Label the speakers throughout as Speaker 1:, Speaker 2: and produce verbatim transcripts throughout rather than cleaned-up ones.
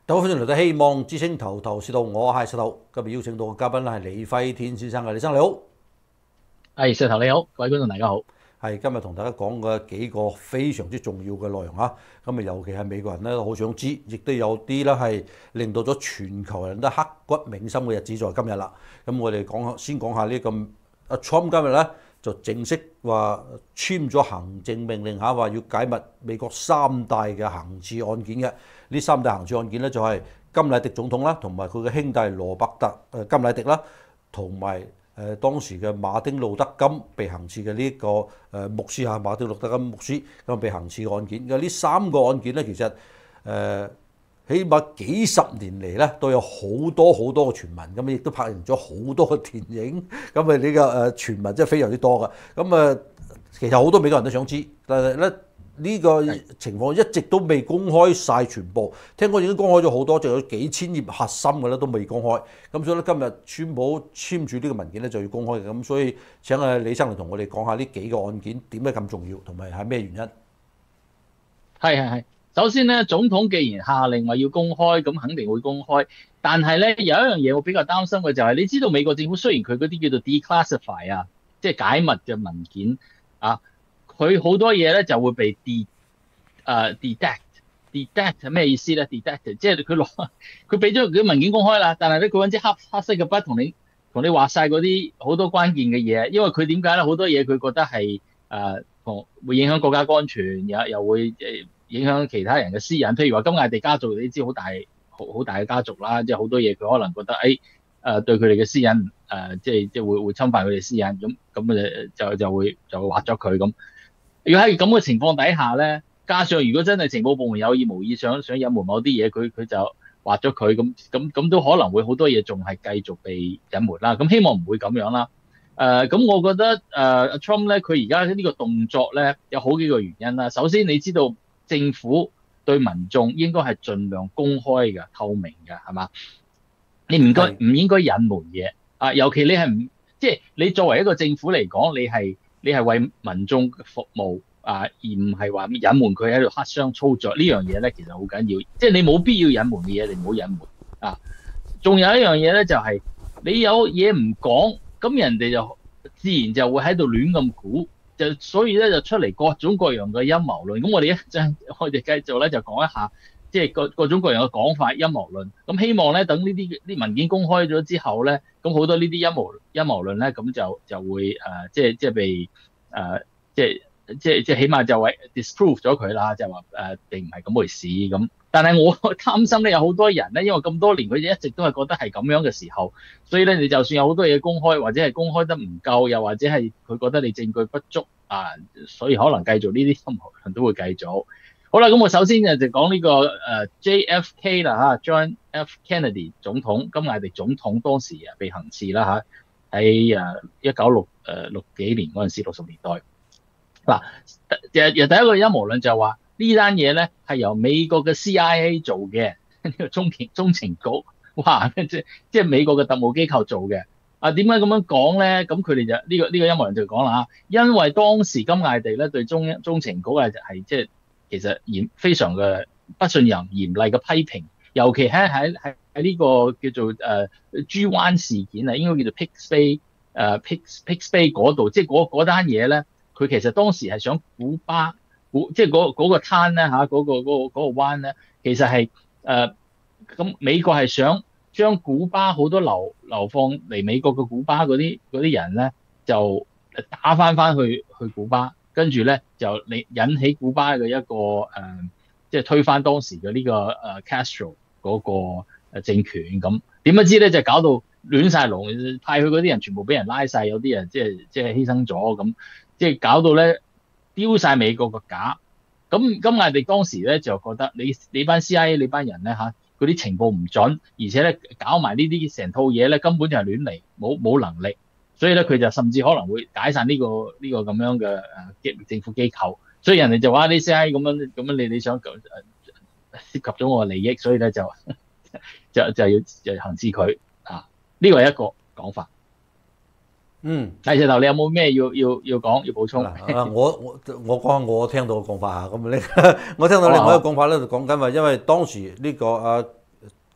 Speaker 1: 大家好，歡迎嚟到希望之星頭頭是道，我係石頭。今日邀請到嘅嘉賓係李輝天先生嘅，李生你好。
Speaker 2: 係石頭你好，各位觀眾大家好。
Speaker 1: 係今日同大家講嘅幾個非常之重要嘅內容啊！咁啊，尤其係美國人咧都好想知，亦都有啲咧係令到咗全球人都刻骨銘心嘅日子在今日啦。咁我哋講下先講下呢個阿 Trump 今日咧就正式話簽咗行政命令嚇，話要解密美國三大嘅行刺案件嘅。呢三大行刺案件咧就係甘迺迪總統啦，同埋佢嘅兄弟羅伯特誒甘迺迪啦，同埋誒當時嘅馬丁路德金被行刺嘅呢一個誒牧師嚇，馬丁路德金牧師咁被行刺嘅案件。嘅呢三個案件咧，其實誒、呃、起碼幾十年嚟咧都有好多好多嘅傳聞，咁亦都拍成咗好多嘅電影。咁啊呢個誒傳聞真係非常之多㗎。咁啊，其實好多美國人都想知，但係咧。呢個情況一直都未公開晒全部，聽講已經公開咗好多，仲有幾千頁核心嘅咧都未公開。咁所以咧今日宣佈簽署呢個文件咧就要公開嘅。咁所以請阿李生嚟同我哋講下呢幾個案件點解咁重要，同埋係咩原因？
Speaker 2: 係係係。首先咧，總統既然下令話要公開，咁肯定會公開。但係咧有一樣嘢我比較擔心嘅就係、是，你知道美國政府雖然佢嗰啲叫做 declassify 啊，即係解密嘅文件啊。佢好多嘢咧就會被 de 誒 detect，detect 係咩意思咧 ？detect 即係佢攞佢俾咗佢文件公開啦，但係咧佢揾支黑黑色嘅筆同你同你畫晒嗰啲好多關鍵嘅嘢，因為佢點解咧？好多嘢佢覺得係誒同會影響國家安全，又又會誒影響其他人嘅私隱。譬如話甘迺迪家族，你知好大好好大嘅家族啦，即係好多嘢佢可能覺得誒誒、哎、對佢哋嘅私隱誒、呃、即係即係會會侵犯佢哋私隱，咁咁就就就會就會畫咗佢咁。如果喺咁嘅情況底下咧，加上如果真係情報部門有意無意想想隱瞞某啲嘢，佢佢就畫咗佢咁咁咁都可能會好多嘢仲係繼續被隱瞞啦。咁希望唔會咁樣啦。誒、呃，咁我覺得誒阿、呃、Trump 咧，佢而家呢個動作咧有好幾個原因啦。首先你知道政府對民眾應該係盡量公開嘅、透明嘅，係嘛？你唔該唔應該隱瞞嘢啊，尤其你係唔即係你作為一個政府嚟講，你係。你係為民眾服務啊，而唔係話隱瞞佢喺度黑箱操作呢樣嘢咧，其實好緊要。即係你冇必要隱瞞嘅嘢，你唔好隱瞞啊。仲有一樣嘢咧，就係你有嘢唔講，咁人哋就自然就會喺度亂咁估，就所以咧就出嚟各種各樣嘅陰謀論。咁我哋一陣我哋繼續咧就講一下，即係各各種各樣嘅講法陰謀論。咁希望咧等呢啲啲文件公開咗之後咧，咁好多呢啲陰謀陰謀論咧，咁就就會誒、呃，即係即係被誒、呃，即係即係即係起碼就為 disprove 咗佢啦，就話誒並唔係咁回事咁。但係我擔心咧，有好多人咧，因為咁多年佢一直都係覺得係咁樣嘅時候，所以咧你就算有好多嘢公開，或者係公開得唔夠，又或者係佢覺得你證據不足啊，所以可能繼續呢啲陰謀論都會繼續。好啦，咁我首先就就講呢個誒 J F K 啦嚇 ，John F Kennedy 總統，甘迺迪總統當時啊被行刺啦嚇，喺誒一九六誒六幾年嗰陣時，六十年代。嗱，又又第一個陰謀論就話呢單嘢咧係由美國嘅 C I A 做嘅，呢個中情中情局，哇！即即係美國嘅特務機構做嘅。啊，點解咁樣講咧？咁佢哋就呢、呢個呢、呢個陰謀論就講啦嚇，因為當時甘迺迪咧對中中情局係係即係。其實嚴非常嘅不信任、嚴厲嘅批評，尤其喺喺喺喺呢個叫做誒豬灣事件啊，應該叫做 Pix Bay 誒 Pix Pix Bay 嗰度，即係嗰嗰單嘢咧，佢其實當時係想古巴古即係嗰嗰個灘咧嚇，嗰、嗰個嗰、嗰個嗰、嗰個灣咧，其實係誒咁美國係想將古巴好多流流放嚟美國嘅古巴嗰啲嗰啲人咧，就打翻翻去去古巴。跟住咧就你引起古巴嘅一個誒、呃，即係推翻當時嘅呢、這個誒、呃、Castro 嗰個誒政權咁。點不知咧就搞到亂晒龍，派去嗰啲人全部俾人拉晒，有啲人即係即係犧牲咗咁，即係搞到咧丟晒美國個架。咁甘迺迪當時咧就覺得你你班 C I A 你班人咧嚇嗰啲情報唔準，而且咧搞埋呢啲成套嘢咧根本就係亂嚟，冇冇能力。所以咧，佢就甚至可能會解散呢、這個呢、這個咁樣嘅誒政府機構。所以人哋就話啲 C I A 咁樣咁樣，你你想誒涉及咗我嘅利益，所以咧就就就要就行刺佢啊！呢個係一個講法。
Speaker 1: 嗯，
Speaker 2: 第石頭，你有冇咩要要要講要補充？
Speaker 1: 啊，我我我講下我聽到嘅講法嚇，咁你我聽到另外一個講法咧，就講緊話，因為當時呢個啊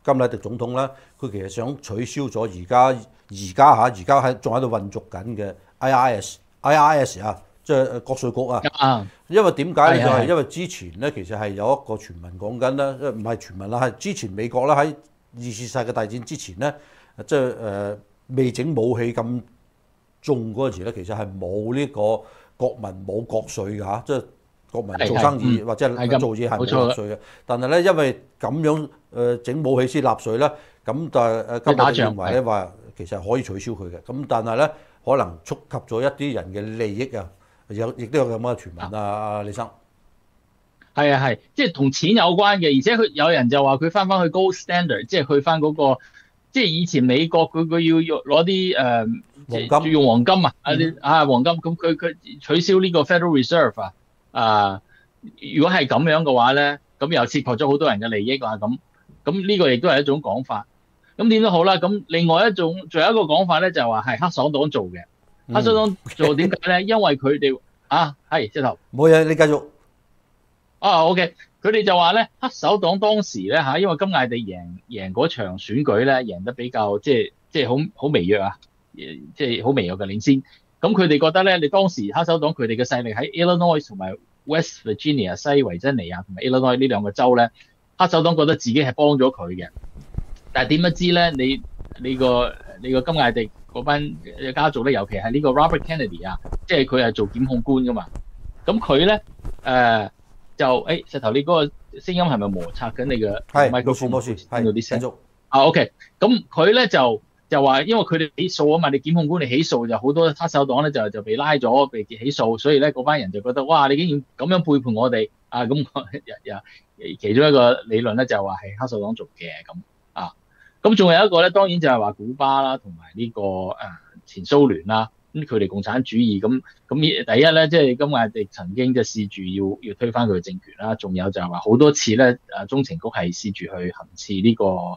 Speaker 1: 甘迺迪總統咧，佢其實想取消咗而家而家嚇而家喺仲喺度運作緊嘅 I R S I R S 啊，即係國稅局啊。
Speaker 2: 啊，
Speaker 1: 因為點解咧？就係
Speaker 2: 係
Speaker 1: 因為之前咧，其實係有一個傳聞講緊咧，唔係傳聞啦，係之前美國咧喺二次世界大戰之前咧，即係誒未整武器咁重嗰陣時咧，其實係冇呢個國民冇國稅㗎嚇，即係國民做生意
Speaker 2: 係係嗯
Speaker 1: 或者
Speaker 2: 係咁
Speaker 1: 做嘢係冇
Speaker 2: 冇錯
Speaker 1: 納稅嘅。但係咧，因為咁樣誒整武器先納稅咧，咁但係誒甘迺迪認為咧話其實可以取消佢嘅。咁但係咧，可能觸及咗一啲人嘅利益啊，有亦都有咁嘅傳聞啊，阿李生。
Speaker 2: 係啊係，即係同錢有關嘅，而且佢有人就話佢翻翻去 gold standard，即係去翻嗰個，即係以前美國佢佢要用攞啲誒
Speaker 1: 黃金
Speaker 2: 用黃金啊，啊
Speaker 1: 嗯
Speaker 2: 啲啊黃金，咁佢佢取消呢個 Federal Reserve 啊，啊如果係咁樣嘅話咧，咁又切割咗好多人嘅利益啦，咁咁呢個亦都係一種講法。咁點都好啦，咁另外一種仲有一個講法咧，就係話係黑手黨做嘅，
Speaker 1: 嗯
Speaker 2: 黑手黨做點解咧？因為佢哋啊係即頭。
Speaker 1: 冇嘢，你繼續。
Speaker 2: 啊，OK，佢哋就話咧，黑手黨當時咧嚇，因為甘迺迪贏贏嗰場選舉咧，贏得比較即係即係好好微弱啊，即係好微弱嘅領先。咁佢哋覺得咧，你當時黑手黨佢哋嘅勢力喺 Illinois 同埋 West Virginia 西維珍尼亞同埋 Illinois 呢兩個州咧，黑手黨覺得自己係幫咗佢嘅。但係點不知咧，你你個你個甘迺迪嗰班家族咧，尤其係呢個 Robert Kennedy 啊，即係佢係做檢控官噶嘛。咁佢咧誒。就誒，石頭你嗰個聲音係咪摩擦緊你嘅
Speaker 1: 係
Speaker 2: 麥克風？
Speaker 1: 冇事，
Speaker 2: 聽到啲聲。
Speaker 1: 繼續
Speaker 2: 啊 ，OK，咁佢咧就就話，因為佢哋起訴啊嘛，你檢控官你起訴就好多黑手黨咧就就被拉咗，被起訴，所以咧嗰班人就覺得哇，你竟然咁樣背叛我哋啊！咁又其中一個理論咧就話係黑手黨做嘅咁啊。咁仲有一個咧，當然就係話古巴啦，同埋呢個誒前蘇聯啦。咁佢哋共產主義咁咁，第一咧，即係甘迺迪曾經就試住要要推翻佢嘅政權啦，仲有就係話好多次咧，誒中情局係試住去行刺呢個誒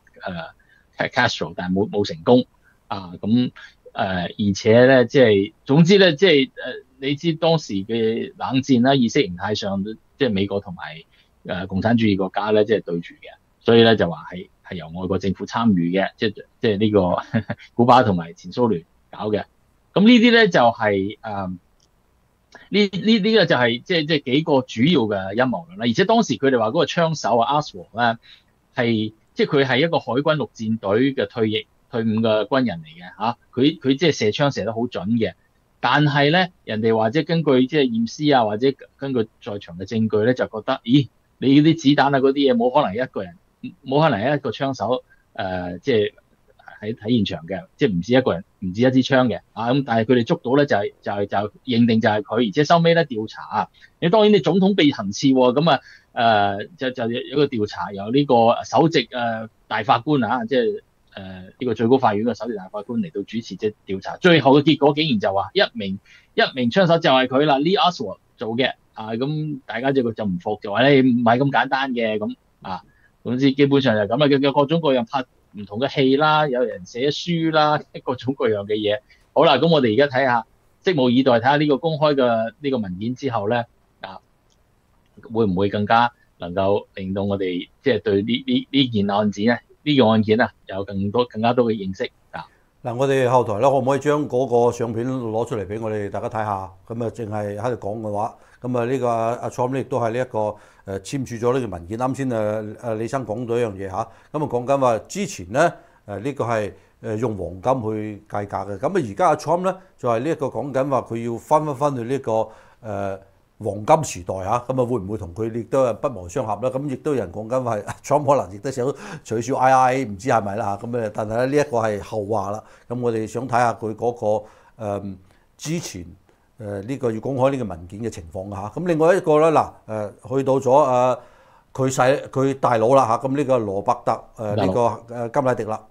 Speaker 2: Castro，但係冇冇成功啊。咁誒、呃，而且咧，即係總之咧，即係誒，你知當時嘅冷戰啦，意識形態上即係美國同埋誒共產主義國家咧，即係對住嘅，所以咧就話係係由外國政府參與嘅，即係即係呢個古巴同埋前蘇聯搞嘅。咁呢啲咧就係誒呢呢呢個就係即係即係幾個主要嘅陰謀論啦。而且當時佢哋話嗰個槍手啊 Oswald 咧係即係佢係一個海軍陸戰隊嘅退役退伍嘅軍人嚟嘅嚇，佢佢即係射槍射得好準嘅。但係咧人哋話即係根據即係驗屍啊，或者根據在場嘅證據咧，就覺得咦你嗰啲子彈啊嗰啲嘢冇可能一個人冇可能係一個槍手誒即係。喺喺現場嘅，即係唔止一個人，唔止一支槍嘅，啊咁，但係佢哋捉到咧就係、是、就係、是、就認定就係佢，而且收尾咧調查啊，你當然你總統被行刺喎，咁啊誒就就有一個調查由呢個首席誒大法官啊，即係誒呢個最高法院嘅首席大法官嚟到主持即係調查，最後嘅結果竟然就話一名一名槍手就係佢啦，Lee Oswald 做嘅，啊咁大家就就唔服，就話咧唔係咁簡單嘅，咁啊總之基本上就係咁啦，嘅各種各樣拍唔同嘅戲啦，有人寫書啦，各種各樣嘅嘢。好啦，咁我哋而家睇下，拭目以待，睇下呢個公開嘅呢個文件之後咧，啊，會唔會更加能夠令到我哋即係對呢呢呢件案件咧，呢個案件啊，有更多更加多嘅認識啊。
Speaker 1: 嗱，我哋後台咧，可唔可以將嗰個相片攞出嚟俾我哋大家睇下？咁啊，淨係喺度講嘅話，咁啊呢個阿 Trump 咧亦都係呢一個誒簽署咗呢個文件。啱先誒誒李生講到一樣嘢嚇，咁啊講緊話之前咧誒呢個係誒用黃金去計價嘅，咁啊而家阿 Trump 咧就係呢一個講緊話佢要翻翻翻去呢個誒黃金時代嚇，咁啊會唔會同佢亦都係不謀相合咧？咁亦都有人講緊話 Trump 可能亦都想取消 I R A， 唔知係咪啦嚇，咁誒但係咧呢一個係後話啦。咁我哋想睇下佢嗰個誒之前誒呢個要公開呢個文件嘅情況嚇。咁另外一個咧嗱誒去到咗誒佢細佢大佬啦嚇，咁呢個羅伯特誒呢個誒甘迺迪啦。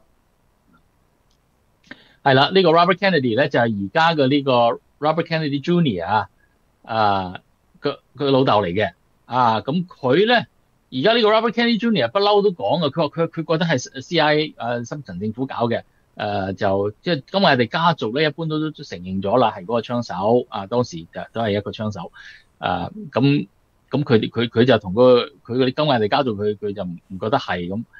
Speaker 2: 係啦，呢個 Robert Kennedy 咧就係而家嘅呢個 Robert Kennedy Junior 啊，啊佢佢老豆嚟嘅，啊咁佢咧而家呢個 Robert Kennedy Junior 不嬲都講嘅，佢話佢佢覺得係 C I A 誒深層政府搞嘅，誒就即係甘迺迪家族咧一般都都承認咗啦，係嗰個槍手，啊當時就都係一個槍手，誒咁咁佢佢佢就同嗰個佢嗰啲甘迺迪家族佢佢就唔唔覺得係咁。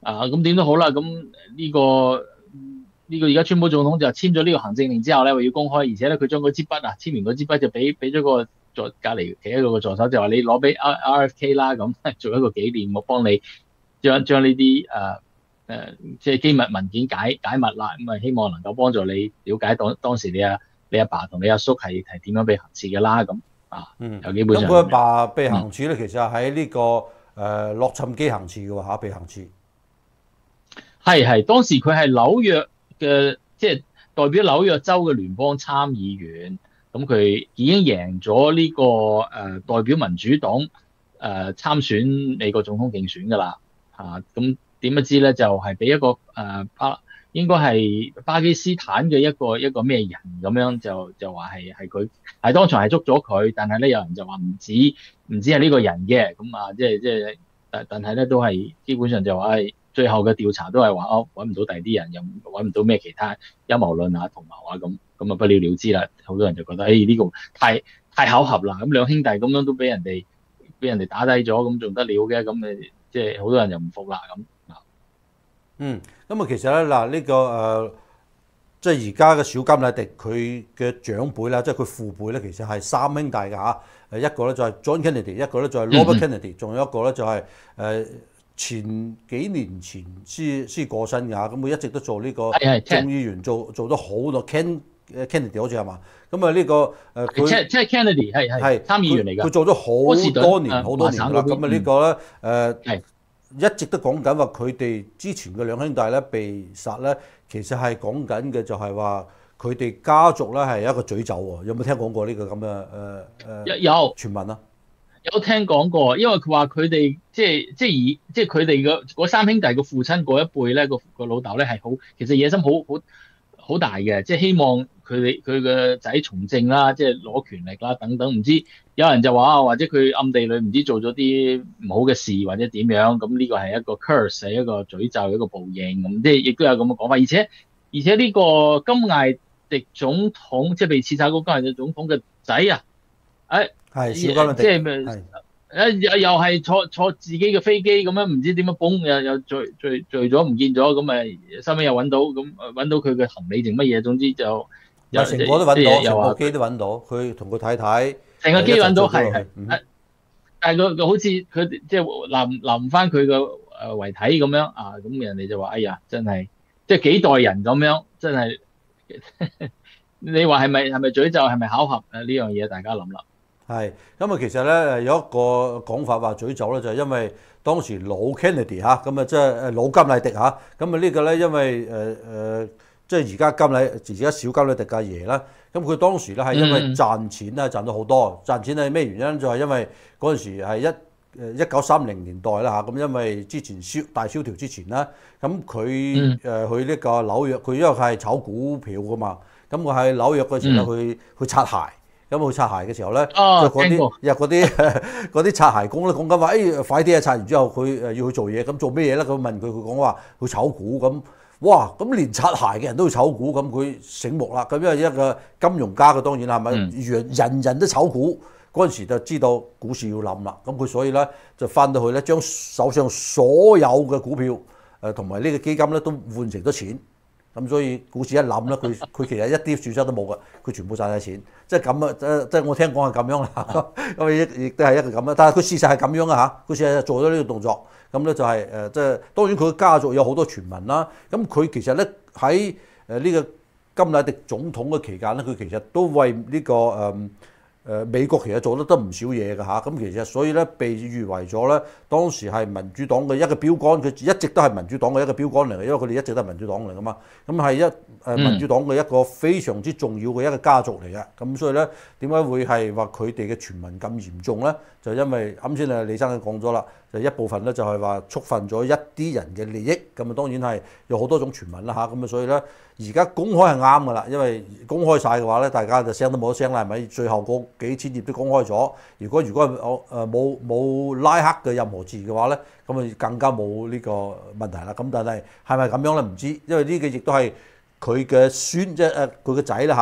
Speaker 2: 啊，咁點都好啦，咁呢個呢個而家川普總統就簽咗呢個行政令之後咧，話要公開，而且咧佢將嗰支筆啊簽完嗰支筆就俾俾咗個助隔離企喺度個助手，就話你攞俾 R R F K 啦，咁做一個紀念，我幫你將將呢啲誒誒即係機密文件解解密啦，咁啊希望能夠幫助你了解當當時你阿你阿爸同你阿叔係係點樣被行刺嘅啦，咁啊，
Speaker 1: 嗯，
Speaker 2: 有基本上
Speaker 1: 咁佢阿爸被行刺咧，其實喺呢、這個誒、呃、洛杉磯行刺嘅喎嚇，被行刺。
Speaker 2: 係係，當時佢係紐約嘅，即係代表紐約州嘅聯邦參議員，咁佢已經贏咗呢個誒代表民主黨誒參選美國總統競選㗎啦，嚇咁點不知咧就係俾一個誒巴應該係巴基斯坦嘅一個一個咩人咁樣就就話係係佢係當場係捉咗佢，但係咧有人就話唔止唔止係呢個人嘅，咁啊即係即係但但係咧都係基本上就話係。最後嘅調查都係話哦，揾唔到第二啲人，又揾唔到咩其他陰謀論啊、同謀啊咁，咁啊不了了之啦。好多人就覺得誒呢個太太巧合啦。咁兩兄弟咁樣都俾人哋俾人哋打低咗，咁仲得了嘅？咁誒即係好多人就唔服啦咁。
Speaker 1: 嗯，咁啊其實咧嗱呢個誒、呃，即係而家嘅小甘迺迪佢嘅長輩啦，即係佢父輩咧，其實係三兄弟㗎嚇。誒一個咧就係 John Kennedy，一個咧就係 Robert Kennedy，仲有一個咧就係、是、誒。呃前幾年前先先過身㗎，咁佢一直都做呢個眾議員，做做咗好多 Ken Kennedy 好似係嘛？咁啊呢個誒佢
Speaker 2: 即係 Kennedy 係係參議員嚟㗎，
Speaker 1: 佢做咗好多年好多年啦。咁啊呢個咧誒、
Speaker 2: 呃、
Speaker 1: 一直都講緊話佢哋之前嘅兩兄弟咧被殺咧，其實係講緊嘅就係話佢哋家族咧係一個詛咒喎。有冇聽講過呢個咁嘅誒誒
Speaker 2: 有
Speaker 1: 傳聞啊？
Speaker 2: 有聽講過，因為佢話佢哋即係即係以即係佢哋嘅嗰三兄弟個父親嗰一輩咧，個個老豆咧係好，其實野心好好好大嘅，即係希望佢哋佢嘅仔從政啦，即係攞權力啦等等。唔知有人就話啊，或者佢暗地裏唔知做咗啲唔好嘅事，或者點樣咁，呢個係一個 curse，係一個詛咒，一個報應咁，即係亦都有咁嘅講法。而且而且呢個甘迺迪總統即係被刺殺嗰個甘迺迪總統嘅仔啊，誒。
Speaker 1: 係小甘迺迪，
Speaker 2: 即係咪？誒又又係坐坐自己嘅飛機咁樣，唔知點樣崩又又墜墜墜咗唔見咗，咁咪收尾又揾到，咁揾到佢嘅行李定乜嘢？總之就
Speaker 1: 有成個都揾到，成部機都揾到，佢同佢太太
Speaker 2: 成個機揾到，係係、嗯。但係佢佢好似佢即係臨臨翻佢嘅誒遺體咁樣啊，咁人哋就話：哎呀，真係即係幾代人咁樣，真係你話係咪係咪詛咒？係咪巧合？誒呢樣嘢大家諗啦。
Speaker 1: 係，咁啊其實咧有一個講法話詛咒咧，就係因為當時老 Kennedy 嚇，咁啊即係誒老甘迺迪嚇，咁啊呢個咧因為誒誒即係而家甘迺而家小甘迺迪嘅爺啦，咁佢當時咧係因為賺錢咧賺咗好多，賺錢係咩原因？就係因為嗰陣時係一誒一九三零年代啦嚇，咁因為之前蕭大蕭條之前啦，咁佢誒去呢個紐約，佢因為佢係炒股票噶嘛，咁佢喺紐約嗰時咧去去擦鞋。咁去擦鞋嘅時候咧，就嗰啲又嗰啲嗰啲擦鞋工咧講緊話，誒快啲啊！擦完之後佢誒要去做嘢，咁做咩嘢咧？佢問佢，佢講話去炒股咁，哇！咁連擦鞋嘅人都要炒股，咁佢醒目啦。咁因為一個金融家，佢當然係咪？人人人都炒股，嗰陣時就知道股市要冧啦。咁佢所以咧就翻到去咧，將手上所有嘅股票誒同埋呢個基金咧都換成咗錢。咁所以股市一冧咧，佢佢其實一啲損失都冇㗎，佢全部賺晒錢，即係咁啊！即即係我聽講係咁樣啦，咁亦亦都係一個咁啦。但係佢事實係咁樣啊嚇，佢事實係做咗呢個動作，咁咧就係誒即係當然佢嘅家族有好多傳聞啦。咁佢其實咧喺誒呢個甘迺迪總統嘅期間咧，佢其實都為呢、這個誒。呃誒美國其實做得得唔少嘢㗎嚇，咁其實所以咧被譽為咗咧當時係民主黨嘅一個標杆，佢一直都係民主黨嘅一個標杆嚟嘅，因為佢哋一直都係民主黨嚟㗎嘛，咁係一誒民主黨嘅一個非常之重要嘅一個家族嚟嘅，咁所以咧點解會係話佢哋嘅傳聞咁嚴重咧？就因為啱先啊李生講咗啦，就一部分咧就係話觸犯咗一啲人嘅利益，咁啊當然係有好多種傳聞啦嚇，咁啊所以咧而家公開係啱㗎啦，因為公開晒嘅話咧，大家就聲都冇得聲啦，係咪？最後嗰幾千頁都公開咗，如果如果我誒冇冇拉黑嘅任何字嘅話咧，咁啊更加冇呢個問題啦。咁但係係咪咁樣咧？唔知，因為呢個亦都係佢嘅孫，即係誒佢嘅仔啦嚇。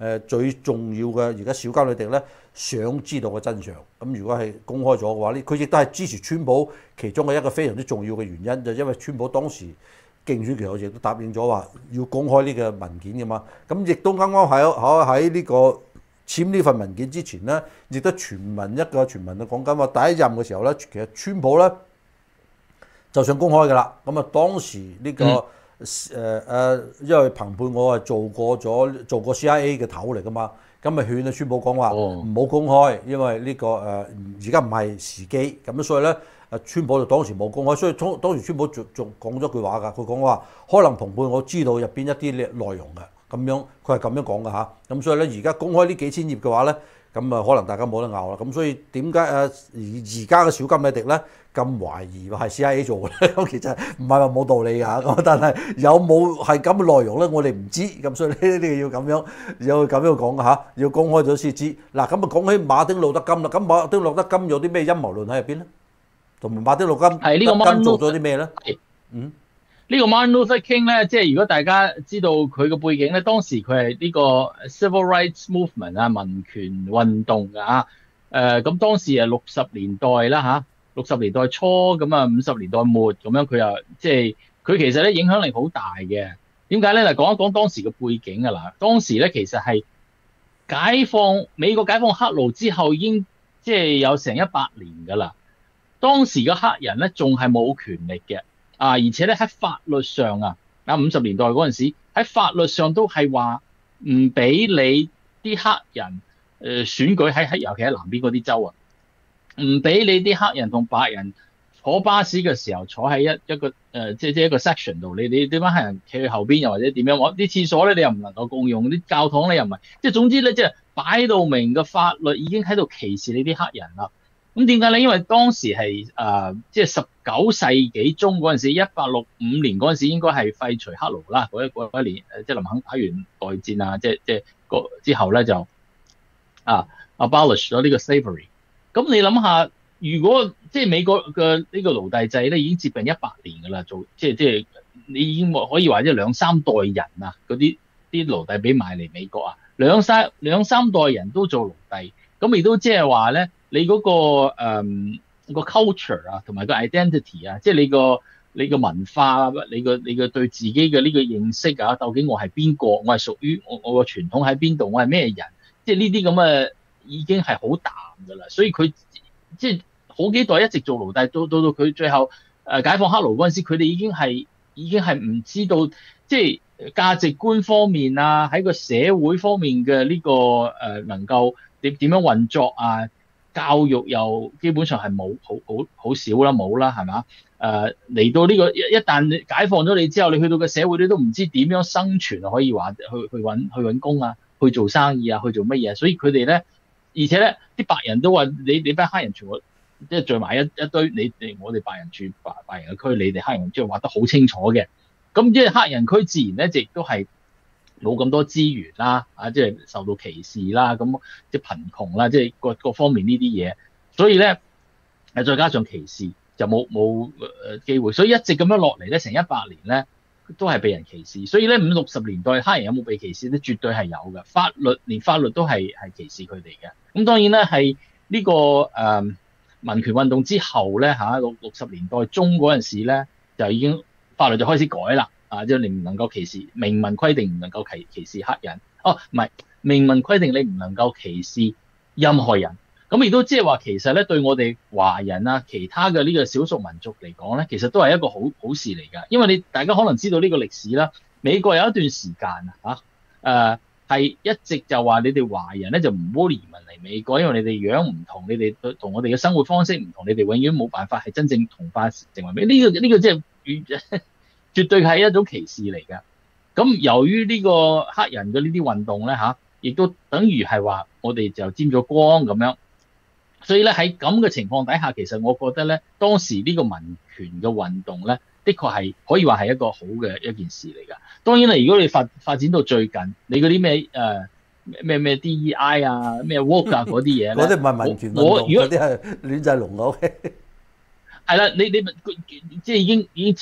Speaker 1: 誒最重要嘅而家小加里迪咧想知道嘅真相。咁如果係公開咗嘅話，呢佢亦都係支持川普其中嘅一個非常之重要嘅原因，就因為川普當時競選期後亦都答應咗話要公開呢個文件嘅嘛。咁亦都啱啱喺喺喺呢個簽呢份文件之前咧，亦都傳聞一個傳聞就講緊話第一任嘅時候咧，其實川普咧就想公開㗎啦。咁啊當時呢、這個誒誒、嗯呃，因為彭佩奧係做過咗做過 C I A 嘅頭嚟㗎嘛，咁咪勸啊川普講話唔好公開，因為呢、這個誒而家唔係時機。咁所以咧，誒川普就當時冇公開，所以當當時川普仲仲講咗句話㗎，佢講話可能彭佩奧知道入邊一啲內容㗎。咁樣佢係咁樣講嘅嚇，咁所以咧而家公開呢幾千頁嘅話咧，咁啊可能大家冇得拗啦。咁所以點解誒而而家嘅小甘迺迪咧咁懷疑話係 C I A 做嘅咧？咁其實唔係話冇道理㗎，咁但係有冇係咁嘅內容咧？我哋唔知。咁所以呢啲要咁樣要咁樣講嘅嚇，要公開咗先知。嗱咁啊講起馬丁路德金啦，咁馬丁路德金有啲咩陰謀論喺入邊咧？同埋馬丁路德金
Speaker 2: 係呢個
Speaker 1: 金做咗啲咩咧？嗯。
Speaker 2: 呢個 Martin Luther King 咧，即係如果大家知道佢嘅背景咧，當時佢係呢個 Civil Rights Movement 啊，民權運動啊，誒咁當時係六十年代啦嚇，六十年代初咁啊，五十年代末咁樣，佢又即係佢其實咧影響力好大嘅。點解咧？嚟講一講當時嘅背景啊嗱，當時咧其實係解放美國解放黑奴之後已經即係有成一百年㗎啦。當時嘅黑人咧仲係冇權力嘅。啊！而且咧喺法律上啊，啊五十年代嗰陣時喺法律上都係話唔俾你啲黑人誒選舉喺喺尤其喺南邊嗰啲州啊，唔俾你啲黑人同白人坐巴士嘅時候坐喺一一個誒即係即係一個 section 度，你你點解黑人企喺後邊又或者點樣？我啲廁所咧你又唔能夠共用，啲教堂你又唔係，即係總之咧即係擺到明嘅法律已經喺度歧視你啲黑人啦。咁點解咧？因為當時係誒，即係十九世紀中嗰陣時，一八六五年嗰陣時應該係廢除黑奴啦。嗰一嗰一年誒，即係林肯打完代戰啊，即係即係個之後咧就啊 abolish 咗呢個 slavery。咁你諗下，如果即係美國嘅呢個奴隸制咧，已經接近一百年㗎啦，做即係即係你已經可以話即係兩三代人啊，嗰啲啲奴隸俾賣嚟美國啊，兩三兩三代人都做奴隸，咁亦都即係話咧。你嗰、那個誒、嗯那個 culture 啊，同埋個 identity 啊，即係你個你個文化啊，你個你個對自己嘅呢個認識啊，究竟我係邊個？我係屬於我我個傳統喺邊度？我係咩人？即係呢啲咁嘅已經係好淡㗎啦。所以佢即係好幾代一直做奴隸，到到到佢最後誒解放黑奴嗰陣時，佢哋已經係已經係唔知道即係價值觀方面啊，喺個社會方面嘅呢、這個誒、呃、能夠點點樣運作啊？教育又基本上係冇好好好少啦，冇啦，係嘛？誒嚟到呢個一一旦解放咗你之後，你去到個社會你都唔知點樣生存啊，可以話去去揾去揾工啊，去做生意啊，去做乜嘢？所以佢哋咧，而且咧啲白人都話你你班黑人全部即係聚埋一一堆，你哋我哋白人住白白人嘅區，你哋黑人即係畫得好清楚嘅。咁即係黑人區自然咧，亦都係冇咁多資源啦，啊，即係受到歧視啦，咁即係貧窮啦，即係各各方面呢啲嘢，所以咧，誒再加上歧視就冇冇誒機會，所以一直咁樣落嚟咧，成一百年咧都係被人歧視，所以咧五六十年代黑人有冇被歧視咧？絕對係有嘅，法律連法律都係係歧視佢哋嘅。咁當然咧係呢個誒、呃、民權運動之後咧嚇六六十年代中嗰陣時咧，就已經法律就開始改啦。啊！即係你唔能夠歧視，明文規定唔能夠歧歧視黑人。哦，唔係明文規定你唔能夠歧視任何人。咁亦都即係話，其實咧對我哋華人啊，其他嘅呢個少數民族嚟講咧，其實都係一個好好事嚟㗎。因為你大家可能知道呢個歷史啦，美國有一段時間啊，誒係一直就話你哋華人咧就唔好移民嚟美國，因為你哋樣唔同，你哋同我哋嘅生活方式唔同，你哋永遠冇辦法係真正同化成為美。呢個呢個即係絕對係一種歧視嚟㗎。咁由於呢個黑人嘅呢啲運動咧嚇，亦都等於係話我哋就沾咗光咁樣。所以咧喺咁嘅情況底下，其實我覺得咧當時呢個民權嘅運動咧，的確係可以話係一個好嘅一件事嚟㗎。當然啦，如果你發發展到最近，你嗰啲咩誒咩咩 D E I 啊、咩 woke 啊嗰啲嘢咧，
Speaker 1: 嗰啲唔係民權運動，嗰啲係亂晒龍嘅。
Speaker 2: 係啦，你你即係已經已經超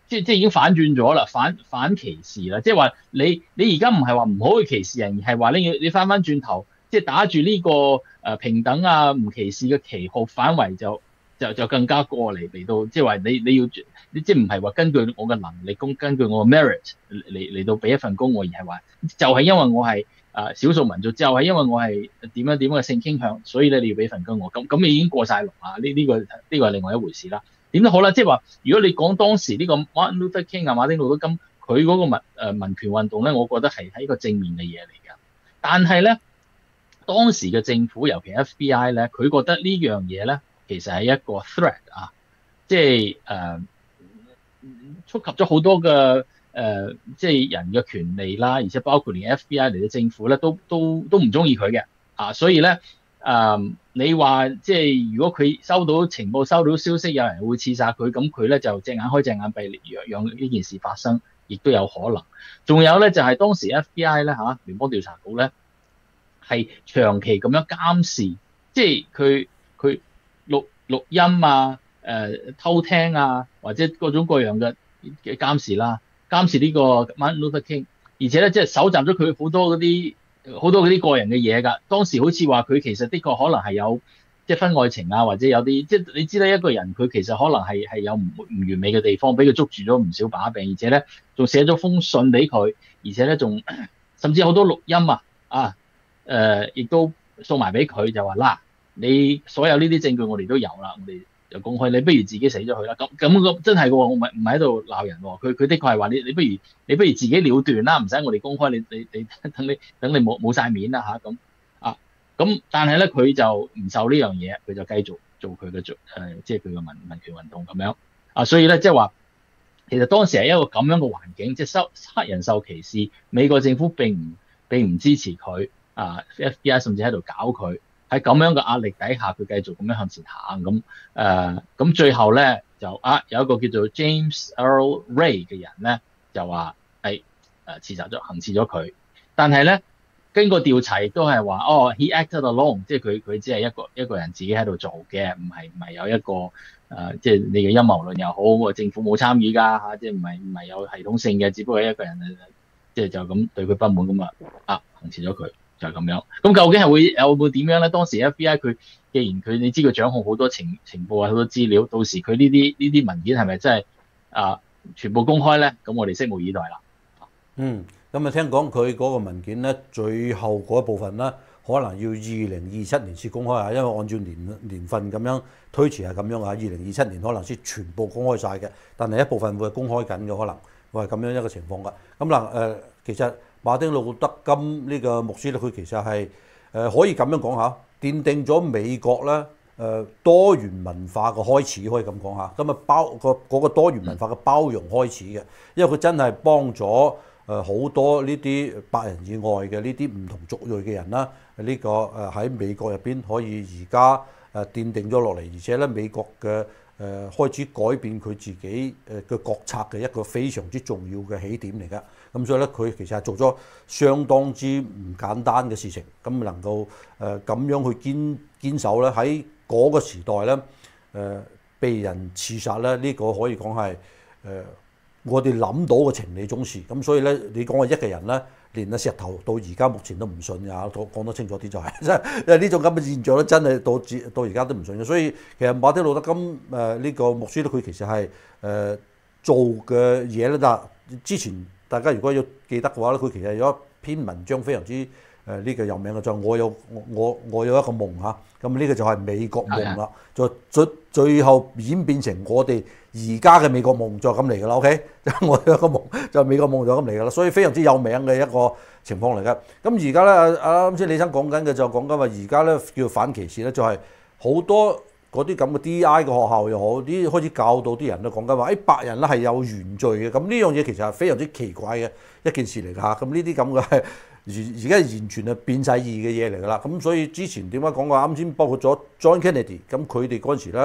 Speaker 2: 即即已經反轉咗啦，反反歧視啦，即係話你你而家唔係話唔好去歧視人，而係話你要你翻翻轉頭，即係打住呢個誒平等啊唔歧視嘅旗號，反為就就就更加過嚟嚟到，即係話你你要你即係唔係話根據我嘅能力工，根據我嘅 merit 嚟嚟到俾一份工我，而係話就係因為我係誒少數民族，就係因為我係點樣點樣嘅性傾向，所以咧你要俾份工我，咁咁你已經過晒龍啊！呢呢個呢個係另外一回事啦。點都好啦，即係話，如果你講當時呢個 Martin Luther King 啊，馬丁路德金，佢嗰個民誒民權運動咧，我覺得係係一個正面嘅嘢嚟㗎。但係咧，當時嘅政府，尤其 F B I 咧，佢覺得呢樣嘢咧，其實係一個 threat 啊，即係誒觸及咗好多嘅誒、呃，即係人嘅權利啦，而且包括連 F B I 嚟嘅政府咧，都都都唔中意佢嘅啊，所以咧。誒、嗯，你話即係如果佢收到情報、收到消息，有人會刺殺佢，咁佢咧就隻眼開隻眼閉，讓讓呢件事發生，亦都有可能。仲有咧就係、是、當時 F B I 咧嚇聯邦調查局咧係長期咁樣監視，即係佢佢錄錄音啊、誒、呃、偷聽啊，或者各種各樣嘅嘅監視啦，監視呢個 Martin Luther King，而且咧即係搜集咗佢好多嗰啲。好多嗰啲個人嘅嘢㗎，當時好似話佢其實的確可能係有即係婚外情啊，或者有啲即係你知啦，一個人佢其實可能係係有唔唔完美嘅地方，俾佢捉住咗唔少把柄，而且咧仲寫咗封信俾佢，而且咧仲甚至好多錄音啊啊誒，亦、呃、都送埋俾佢，就話嗱，你所有呢啲證據我哋都有啦，我哋就公開，你不如自己死咗佢啦。咁咁個真係嘅喎，我唔係唔係喺度鬧人喎。佢佢的確係話你你不如你不如自己了斷啦，唔使我哋公開，你你你等你等你冇冇曬面啦嚇咁啊咁。但係咧佢就唔受呢樣嘢，佢就繼續做佢嘅做誒，即係佢嘅民民權運動咁樣啊。所以咧即係話，其實當時係一個咁樣嘅環境，即係受黑人受歧視，美國政府並唔並唔支持佢啊 ，F B I 甚至喺度搞佢。喺咁樣嘅壓力底下，佢繼續咁樣向前行咁誒，咁最後咧就啊有一個叫做 James Earl Ray 嘅人咧，就話係誒刺殺咗、行刺咗佢。但係咧經過調查亦都係話，哦 he acted alone，即係佢佢只係一個一個人自己喺度做嘅，唔係唔係有一個誒、呃，即係你嘅陰謀論又好，政府冇參與㗎嚇，即係唔係唔係有系統性嘅，只不過一個人即係就咁對佢不滿咁啊啊行刺咗佢。就係咁樣，咁究竟係會有冇點樣咧？當時 F B I 佢既然佢你知佢掌控好多情情報啊，好多資料，到時佢呢啲呢啲文件係咪真係啊全部公開咧？咁我哋拭目以待啦。
Speaker 1: 嗯，咁啊聽講佢嗰個文件咧，最後嗰一部分咧，可能要二零二七年先公開啊，因為按照年年份咁樣推遲係咁樣啊，二零二七年可能先全部公開晒嘅，但係一部分會係公開緊嘅，可能會係咁樣一個情況㗎。咁嗱誒，其實。馬丁路德金呢個牧師咧，佢其實係誒、呃、可以咁樣講下，奠定咗美國咧誒、呃、多元文化嘅開始，可以咁講下。咁啊包個嗰個多元文化嘅包容開始嘅，因為佢真係幫咗誒好多呢啲白人以外嘅呢啲唔同族裔嘅人啦。呢、這個誒喺美國入邊可以而家誒奠定咗落嚟，而且咧美國嘅誒、呃、開始改變佢自己誒嘅國策嘅一個非常之重要嘅起點嚟㗎。咁所以咧，佢其實係做咗相當之唔簡單嘅事情，咁能夠誒咁樣去堅堅守咧，喺嗰個時代咧，誒、呃、被人刺殺咧，呢、這個可以講係誒我哋諗到嘅情理中事。咁所以咧，你講話一個人咧，連阿石頭到而家目前都唔信㗎，講講得清楚啲就係、是，即係因為呢種咁嘅現象咧，真係到至到而家都唔信嘅。所以其實馬丁路德金誒呢、呃這個牧師咧，佢其實係誒、呃、做嘅嘢咧，嗱之前。大家如果要記得嘅話咧，佢其實有一篇文章非常之誒呢、呃這個有名嘅，就係我有我我有一個夢嚇，咁呢個就係美國夢啦，就最最後演變成我哋而家嘅美國夢就咁嚟㗎啦。OK，我有一個夢就係、美國夢就咁嚟㗎啦，所以非常之有名嘅一個情況嚟㗎。咁而家咧，阿啱先李生講緊嘅就講緊話，而家咧叫反歧視咧，就係、是、好多。嗰啲咁嘅 D I 嘅學校又好，啲開始教導啲人都講緊話，誒白人咧係有原罪嘅，咁呢樣嘢其實係非常之奇怪嘅一件事嚟㗎嚇。咁呢啲咁嘅而而家完全係變晒異嘅嘢嚟㗎啦。咁所以之前點解講話啱先包括咗 John Kennedy，咁佢哋嗰陣時咧係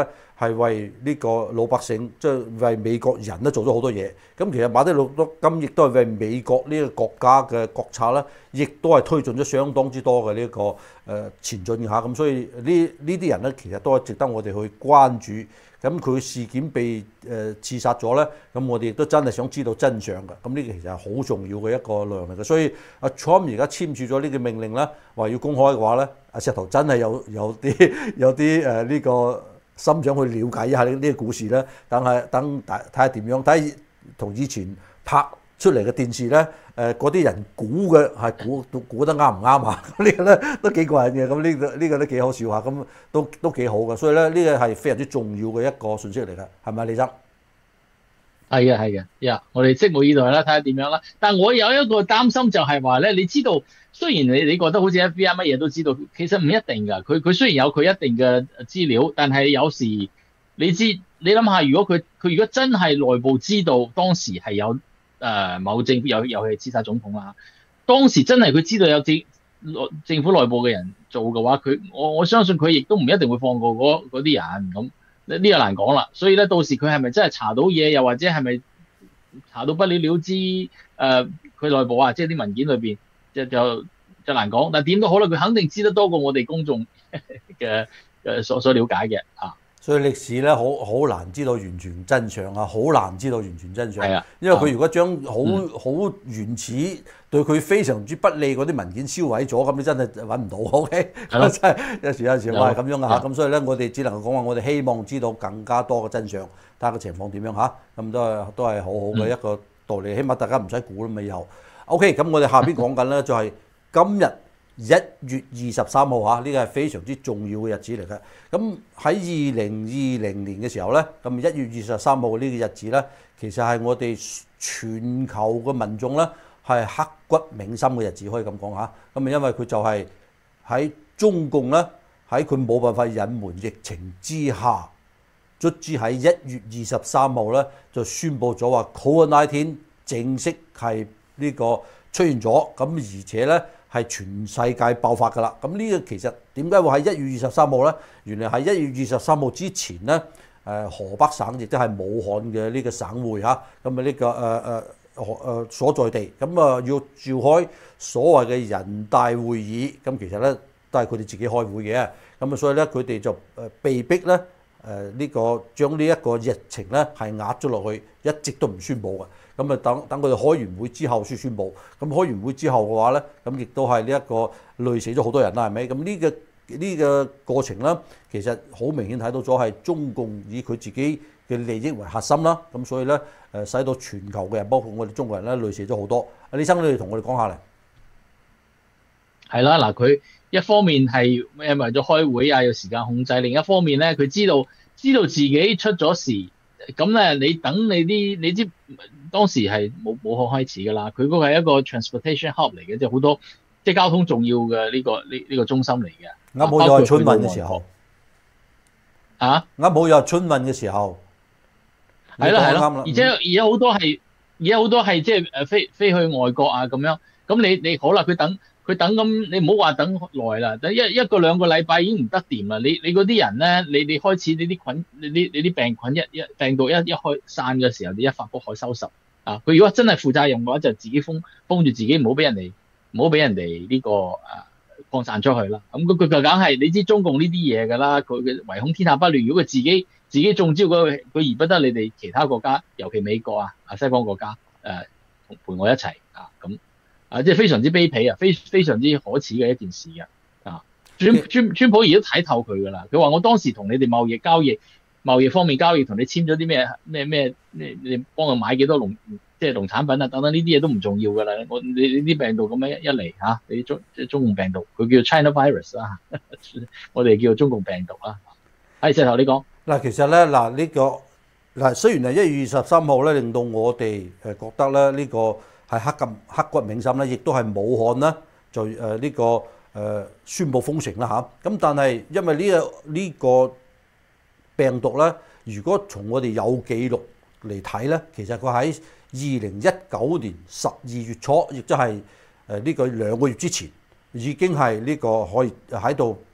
Speaker 1: 係為呢個老百姓，即係為美國人咧做咗好多嘢。咁其實馬丁路德金亦都係為美國呢個國家嘅國策咧，亦都係推進咗相當之多嘅呢個誒前進嚇。咁所以呢呢啲人咧，其實都係值得我哋去關注。咁佢事件被誒刺殺咗咧，咁我哋亦都真係想知道真相㗎。咁呢個其實係好重要嘅一個內容嚟嘅。所以阿 Trump 而家簽署咗呢個命令咧，話要公開嘅話咧，阿石頭真係有有啲有啲誒呢個心想去了解一下呢呢個故事咧。等係等大睇下點樣，睇同以前拍出嚟嘅電視咧，誒嗰啲人估嘅係估估得啱唔啱啊？呢個咧都幾過癮嘅，咁呢個呢個都幾好笑下，咁都都幾好嘅。所以咧呢個係非常之重要嘅一個信息嚟嘅，係咪李生？
Speaker 2: 係嘅，係嘅，呀、yeah, 我哋拭目以待啦，睇下點樣啦。但我有一個擔心就係話咧，你知道雖然你你覺得好似 F B I 乜嘢都知道，其實唔一定㗎。佢佢雖然有佢一定嘅資料，但係有時你知你諗下，如果佢佢如果真係內部知道當時係有誒、呃、某政府有有係刺殺總統啦，當時真係佢知道有政政府內部嘅人做嘅話，佢我我相信佢亦都唔一定會放過嗰嗰啲人咁。呢呢個難講啦，所以咧到時佢係咪真係查到嘢，又或者係咪查到不了了之？誒、呃，佢內部啊，即係啲文件裏邊，就就就難講。但點都好啦，佢肯定知得多過我哋公眾嘅誒所所了解嘅啊。
Speaker 1: 所以歷史咧，好好難知道完全真相啊，好難知道完全真相。
Speaker 2: 係啊，
Speaker 1: 因為佢如果將好好、
Speaker 2: 嗯、
Speaker 1: 原始對佢非常之不利嗰啲文件銷毀咗，咁你真係揾唔到。O K，真係有時有時話係咁樣嘅嚇。咁所以咧，我哋只能夠講話，我哋希望知道更加多嘅真相，睇下個情況點樣嚇。咁都係都係好好嘅一個道理，嗯、起碼大家唔使估啦嘛以後。O K，咁我哋下邊講緊咧就係今日。一月二十三號嚇，呢個係非常之重要嘅日子嚟嘅。咁喺二零二零年嘅時候咧，咁一月二十三號呢個日子咧，其實係我哋全球嘅民眾咧係刻骨銘心嘅日子，可以咁講嚇。咁啊，因為佢就係喺中共咧喺佢冇辦法隱瞞疫情之下，卒之喺一月二十三號咧就宣布咗話 Covid 十九 正式係呢個出現咗，咁而且咧。係全世界爆發㗎啦！咁呢個其實點解會喺一月二十三號咧？原來喺一月二十三號之前咧，誒河北省亦都係武漢嘅呢個省會嚇，咁啊呢個誒誒誒所在地，咁啊要召開所謂嘅人大會議，咁其實咧都係佢哋自己開會嘅，咁啊所以咧佢哋就誒被逼咧誒呢個將呢一個疫情咧係壓咗落去，一直都唔宣佈嘅。咁啊，等等佢哋開完會之後先宣佈。咁開完會之後嘅話咧，咁亦都係呢一個累死咗好多人啦，係咪？咁呢個呢個過程咧，其實好明顯睇到咗係中共以佢自己嘅利益為核心啦。咁所以咧，誒使到全球嘅人，包括我哋中國人咧，累死咗好多。阿李生，你哋同我哋講下嚟。
Speaker 2: 係啦，嗱，佢一方面係為咗開會啊，有時間控制；另一方面咧，佢知道知道自己出咗事。咁咧，你等你啲，你知當時係冇武漢開始㗎啦。佢嗰個係一個 transportation hub 嚟嘅，即係好多即係交通重要嘅呢個呢呢個中心嚟嘅。
Speaker 1: 啱好又係春運嘅時候。
Speaker 2: 啊？
Speaker 1: 啱好又係春運嘅時候。
Speaker 2: 係啦係啦，而且而家好多係而家好多係即係誒飛飛去外國啊咁樣。咁你你好啦，佢等。佢等咁，你唔好話等耐啦，等一一個兩個禮拜已經唔得掂啦。你你嗰啲人咧，你你開始你啲菌，你啲你啲病菌一一病毒一一開散嘅時候，你一發不可收拾啊！佢如果真係負責任嘅話，就自己封封住自己，唔好俾人哋唔好俾人哋呢、這個誒擴散出去啦。咁佢佢就梗係你知中共呢啲嘢㗎啦，佢嘅唯恐天下不亂。如果佢自己自己中招，佢佢而不得你哋其他國家，尤其美國啊啊西方國家誒同、呃、陪我一齊啊咁。啊！即係非常之卑鄙啊，非非常之可恥嘅一件事嘅啊！川川川普而家睇透佢㗎啦。佢話：我當時同你哋貿易交易、貿易方面交易，同你簽咗啲咩咩咩，你你幫我買幾多農即係農產品啊等等呢啲嘢都唔重要㗎啦。我你你啲病毒咁樣一嚟嚇，你中即係中共病毒，佢叫 China virus 啦，我哋叫中共病毒啦。係石頭，你講
Speaker 1: 嗱，其實咧嗱呢個嗱雖然係一月二十三號咧，令到我哋誒覺得咧呢個。係刻咁刻骨銘心咧，亦都係武漢咧就誒呢個誒宣布封城啦嚇。咁但係因為呢個呢個病毒咧，如果從我哋有記錄嚟睇咧，其實佢喺二零一九年十二月初，亦即係誒呢個兩個月之前，已經係呢個可以喺度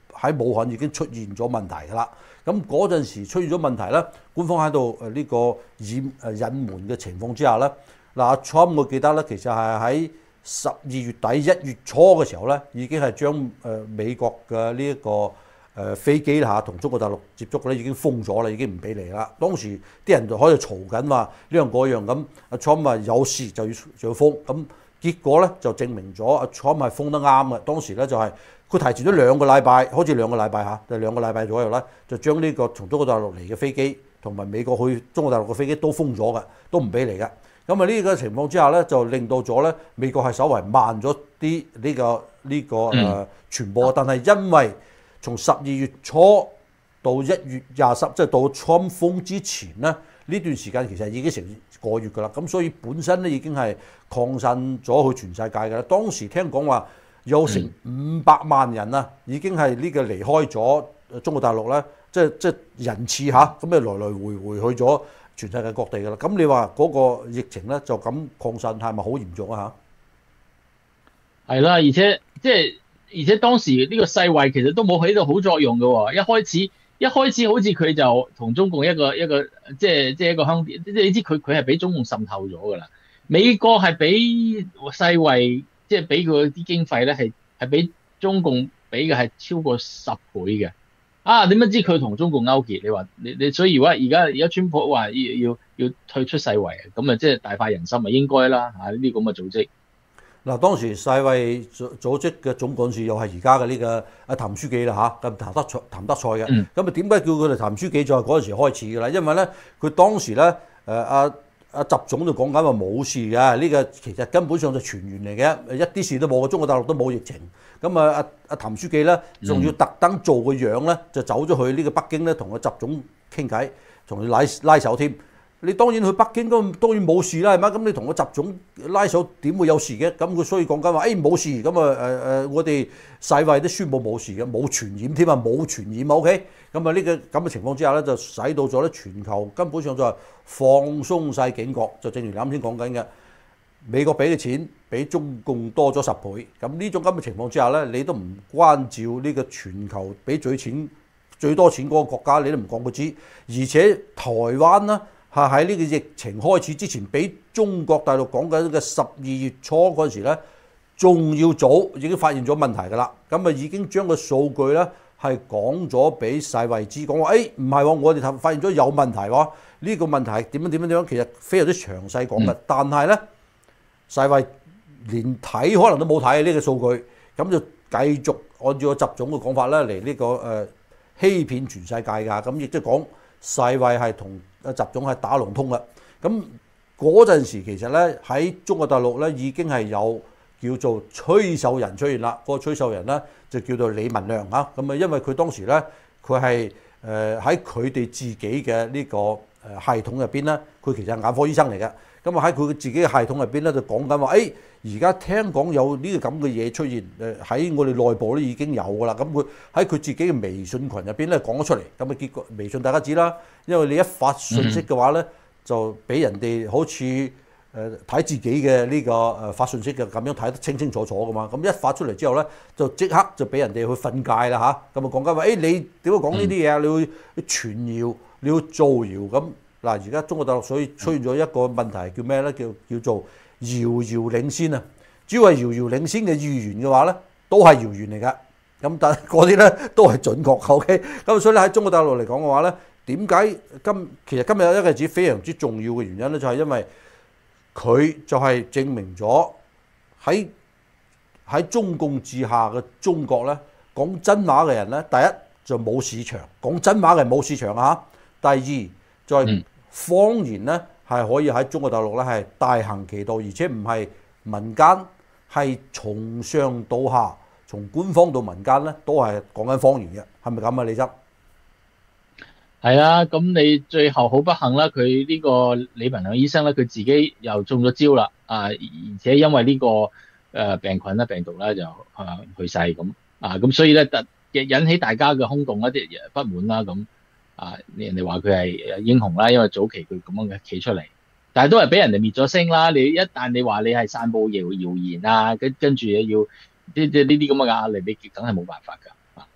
Speaker 1: 喺武漢已經出現咗問題㗎啦。咁嗰陣時出現咗問題咧，官方喺度誒呢個掩誒隱瞞嘅情況之下咧，嗱阿 Trump 我記得咧，其實係喺十二月底一月初嘅時候咧，已經係將誒美國嘅呢一個誒飛機啦嚇同中國大陸接觸咧已經封咗啦，已經唔俾嚟啦。當時啲人就喺度嘈緊話呢樣嗰樣咁，阿 Trump 話有事就要就要封，咁結果咧就證明咗阿 Trump 係封得啱嘅。當時咧就係佢提前咗兩個禮拜，好似兩個禮拜嚇，就兩個禮拜左右啦，就將呢個從中國大陸嚟嘅飛機同埋美國去中國大陸嘅飛機都封咗嘅，都唔俾嚟嘅。咁啊呢個情況之下咧，就令到咗咧美國係稍為慢咗啲呢個呢、這個誒、呃、傳播，但係因為從十二月初到一月廿十，即係到 Trump 封之前咧，呢段時間其實已經成個月㗎啦。咁所以本身咧已經係擴散咗去全世界㗎啦。當時聽講話有成五百萬人啊，已經係呢個離開咗中國大陸咧，即係即係人次嚇，咁啊來來回回去咗全世界各地㗎啦。咁你話嗰個疫情咧就咁擴散係咪好嚴重啊？
Speaker 2: 嚇，係啦，而且即係。而且當時呢個世衛其實都冇起到好作用嘅喎，一開始一開始好似佢就同中共一個一個即係即係一個鄉，即係你知佢佢係俾中共滲透咗㗎啦。美國係俾世衛即係俾佢啲經費咧，係係俾中共俾嘅係超過十倍嘅。啊，點樣知佢同中共勾結？你話你你所以如果而家而家川普話要要要退出世衛，咁啊即係大快人心啊，應該啦嚇呢啲咁嘅組織。
Speaker 1: 嗱，當時世衛組織嘅總幹事又係而家嘅呢個阿譚書記啦嚇，咁譚德賽譚德賽嘅，咁啊點解叫佢哋譚書記就係嗰陣時開始㗎啦？因為咧佢當時咧誒阿阿習總就講緊話冇事嘅，呢個其實根本上就傳言嚟嘅，一啲事都冇，中國大陸都冇疫情。咁啊阿阿譚書記咧仲要特登做個樣咧，就走咗去呢個北京咧，同個習總傾偈，同佢拉拉手添。你當然去北京咁當然冇事啦，係咪？咁你同個習總拉手點會有事嘅？咁佢所以講緊話，誒冇事，咁啊誒誒，我哋世衛都宣布冇事嘅，冇傳染添啊，冇傳染 OK。咁啊呢個咁嘅情況之下咧，就使到咗咧全球根本上就係放鬆晒警覺，就正如你啱先講緊嘅，美國俾嘅錢比中共多咗十倍。咁呢種咁嘅情況之下咧，你都唔關照呢個全球俾最錢最多錢嗰個國家，你都唔講佢知，而且台灣啦。係喺呢個疫情開始之前，比中國大陸講緊嘅十二月初嗰陣時咧，仲要早已經發現咗問題㗎啦。咁啊已經將個數據咧係講咗俾世衛知，講話誒唔係喎，我哋發現咗有問題喎。呢個問題係點樣點樣點樣，其實非常之詳細講嘅。但係咧，世衛連睇可能都冇睇呢個數據，咁就繼續按照個習總嘅講法咧嚟呢個誒欺騙全世界㗎。咁亦即係講世衛係同啊習總係打龍通啦，咁嗰陣時其實咧喺中國大陸咧已經係有叫做吹哨人出現啦。嗰、那個吹哨人咧就叫做李文亮嚇，咁啊因為佢當時咧佢係誒喺佢哋自己嘅呢個誒系統入邊咧，佢其實係眼科醫生嚟嘅。咁啊喺佢自己嘅系統入邊咧就講緊話，誒而家聽講有呢個咁嘅嘢出現，誒喺我哋內部咧已經有㗎啦。咁佢喺佢自己嘅微信群入邊咧講咗出嚟，咁啊結果微信大家知啦，因為你一發信息嘅話咧，就俾人哋好似誒睇自己嘅呢個誒發信息嘅咁樣睇得清清楚楚㗎嘛。咁一發出嚟之後咧，就即刻就俾人哋去訓誡啦嚇。咁啊講緊話，誒你點解講呢啲嘢啊？你會傳謠，你要造謠咁。嗱，而家中國大陸所以出現咗一個問題叫咩咧？叫叫做遙遙領先啊！只要係遙遙領先嘅預言嘅話咧，都係謠言嚟㗎。咁但係嗰啲咧都係準確 ，OK。咁所以咧喺中國大陸嚟講嘅話咧，點解今其實今日有一個日子非常之重要嘅原因咧，就係因為佢就係證明咗喺喺中共治下嘅中國咧，講真話嘅人咧，第一就冇市場，講真話嘅人冇市場啊！第二再謊言咧係可以喺中國大陸咧係大行其道，而且唔係民間，係從上到下，從官方到民間咧都係講緊謊言嘅，係咪咁啊？李生
Speaker 2: 係啊，咁你最後好不幸啦，佢呢個李文亮醫生咧，佢自己又中咗招啦，啊，而且因為呢個誒病菌咧、病毒咧就啊去世咁啊，咁所以咧特引起大家嘅轟動一啲不滿啦咁。啊！人哋話佢係英雄啦，因為早期佢咁樣嘅企出嚟，但係都係俾人哋滅咗聲啦。你一旦你話你係散佈謠謠言啊，跟跟住要即即呢啲咁嘅壓力，你梗係冇辦法㗎。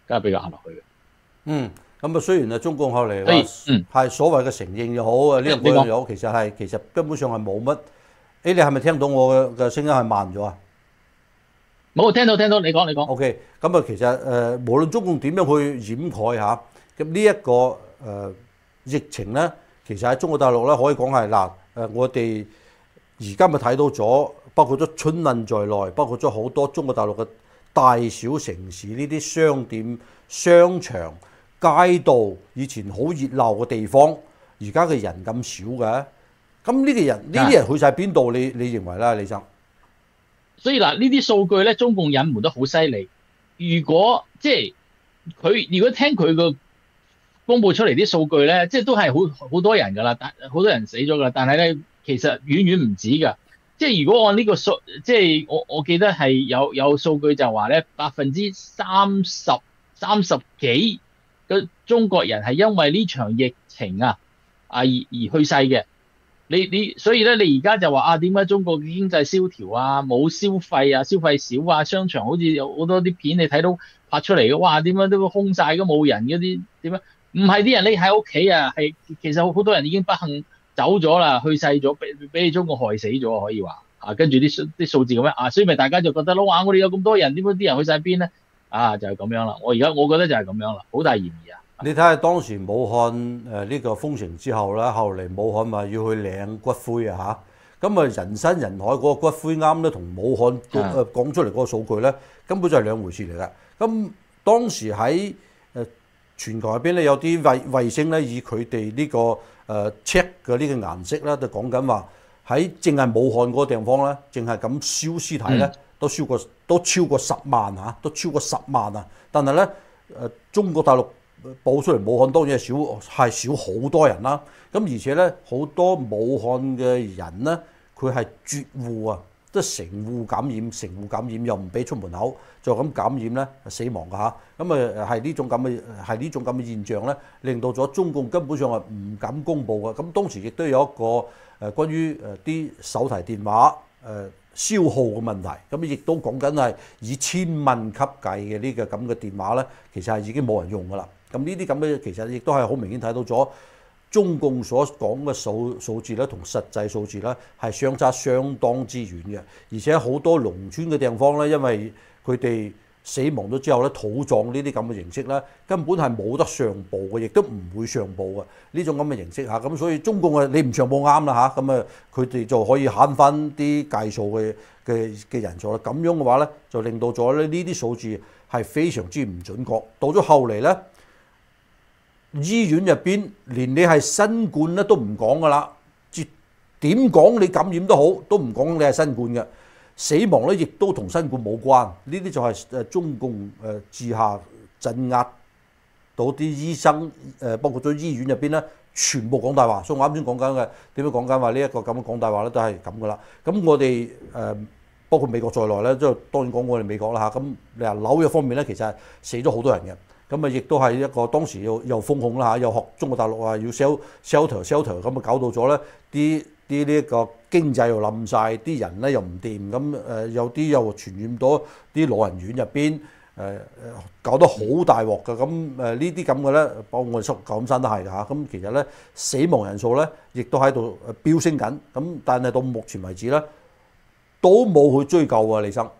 Speaker 2: 加俾佢壓落去嘅。
Speaker 1: 嗯，咁啊雖然啊中共後嚟
Speaker 2: 所以
Speaker 1: 話
Speaker 2: 嗯
Speaker 1: 係所謂嘅承認又好啊，呢樣
Speaker 2: 你講
Speaker 1: 嗰樣又好，其實係其實根本上係冇乜。誒，你係咪聽到我嘅嘅聲音係慢咗啊
Speaker 2: 冇聽到聽到，你講你講。
Speaker 1: ？OK，咁啊其實誒、呃、無論中共點樣去掩蓋嚇，咁呢一個誒、呃、疫情咧，其實喺中國大陸咧可以講係嗱誒，我哋而家咪睇到咗，包括咗春運在內，包括咗好多中國大陸嘅大小城市呢啲商店、商場、街道，以前好熱鬧嘅地方，而家嘅人咁少嘅，咁呢個人呢啲人去晒邊度？你你認為咧，李生？
Speaker 2: 所以嗱，呢啲數據咧，中共隱瞞得好犀利。如果即係佢，如果聽佢個公佈出嚟啲數據咧，即係都係好好多人㗎啦，但好多人死咗㗎啦。但係咧，其實遠遠唔止㗎。即係如果按呢個數，即係我我記得係有有數據就話咧，百分之三十三十幾嘅中國人係因為呢場疫情啊啊而而去世嘅。你你所以咧，你而家就話啊，點解中國嘅經濟蕭條啊，冇消費啊，消費少啊，商場好似有好多啲片你睇到拍出嚟嘅，哇，點樣都空晒，都冇人嗰啲點樣？唔係啲人匿喺屋企啊，係其實好多人已經不幸走咗啦，去世咗，俾俾你中國害死咗可以話啊。跟住啲啲數字咁樣啊，所以咪大家就覺得咯，哇，我哋有咁多人，點解啲人去晒邊咧？啊，就係咁樣啦。我而家我覺得就係咁樣啦，好大嫌疑啊！
Speaker 1: 你睇下當時武漢誒呢個封城之後啦，後嚟武漢咪要去領骨灰啊嚇，咁啊人山人海嗰個骨灰啱咧，同武漢誒講出嚟嗰個數據咧，根本就係兩回事嚟嘅。咁當時喺誒全球入邊咧，有啲衛衛星咧，以佢哋呢個誒 check 嘅呢個顏色咧，就講緊話喺淨係武漢嗰個地方咧，淨係咁燒屍體咧，都超過都超過十萬嚇，都超過十萬啊！但係咧誒中國大陸報出嚟武漢當然係少係少好多人啦，咁而且咧好多武漢嘅人咧，佢係絕戶啊，即係成戶感染，成戶感染又唔俾出門口，就咁感染咧死亡㗎嚇，咁啊係呢種咁嘅係呢種咁嘅現象咧，令到咗中共根本上係唔敢公佈嘅。咁當時亦都有一個誒關於誒啲手提電話誒消耗嘅問題，咁亦都講緊係以千萬級計嘅呢個咁嘅電話咧，其實係已經冇人用㗎啦。咁呢啲咁嘅其實亦都係好明顯睇到咗中共所講嘅數數字咧，同實際數字咧係相差相當之遠嘅。而且好多農村嘅地方咧，因為佢哋死亡咗之後咧，土葬呢啲咁嘅形式咧，根本係冇得上報嘅，亦都唔會上報嘅呢種咁嘅形式嚇。咁所以中共啊，你唔上報啱啦嚇，咁啊佢哋就可以慳翻啲計數嘅嘅嘅人數啦。咁樣嘅話咧，就令到咗咧呢啲數字係非常之唔準確。到咗後嚟咧，醫院入邊連你係新冠咧都唔講噶啦，點講你感染都好，都唔講你係新冠嘅。死亡咧亦都同新冠冇關，呢啲就係誒中共誒治下鎮壓到啲醫生誒，包括咗醫院入邊咧，全部講大話。所以我啱先講緊嘅點樣講緊話呢一個咁嘅講大話咧，都係咁噶啦。咁我哋誒包括美國在內咧，即係當然講我哋美國啦嚇。咁你話紐約方面咧，其實係死咗好多人嘅。咁啊，亦都係一個當時又又封控啦嚇，又學中國大陸啊要 sell shelter shelter，咁啊搞到咗咧啲啲呢一個經濟又冧晒，啲人咧又唔掂，咁誒有啲又傳染到啲老人院入邊，誒誒搞得好大鑊㗎。咁誒呢啲咁嘅咧，包括我哋蘇舊金山都係㗎嚇。咁其實咧死亡人數咧，亦都喺度飆升緊。咁但係到目前為止咧，都冇去追究啊，李生。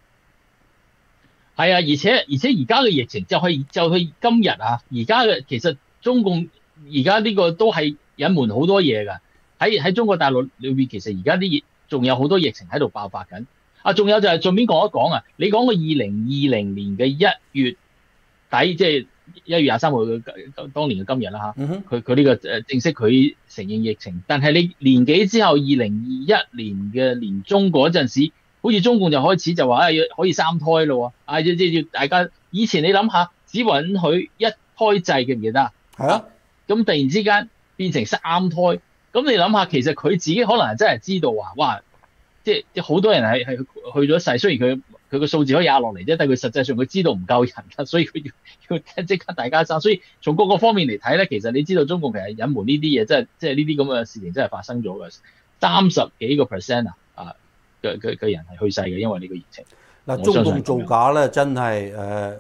Speaker 2: 係啊，而且而且而家嘅疫情就係就係今日啊，而家嘅其實中共而家呢個都係隱瞞好多嘢㗎。喺喺中國大陸裏邊，其實而家啲疫仲有好多疫情喺度爆發緊。啊，仲有就係順便講一講啊，你講個二零二零年嘅一月底，即係一月廿三號嘅當年嘅今日啦嚇，佢佢呢個誒正式佢承認疫情，但係你年幾之後，二零二一年嘅年中嗰陣時，好似中共就開始就話誒可以三胎咯喎，啊即即要大家以前你諗下，只允許一胎制記唔記得啊？
Speaker 1: 係啊，
Speaker 2: 咁突然之間變成三胎。咁你諗下，其實佢自己可能真係知道話，哇！即係好多人係係去咗世，雖然佢佢個數字可以壓落嚟啫，但係佢實際上佢知道唔夠人啦，所以佢要要即刻大家生。所以從各個方面嚟睇咧，其實你知道中共其實隱瞞呢啲嘢，真係即係呢啲咁嘅事情真係發生咗嘅。三十幾個 percent 啊啊嘅嘅嘅人係去世嘅，因為呢個疫情。
Speaker 1: 嗱，中共造假咧真係誒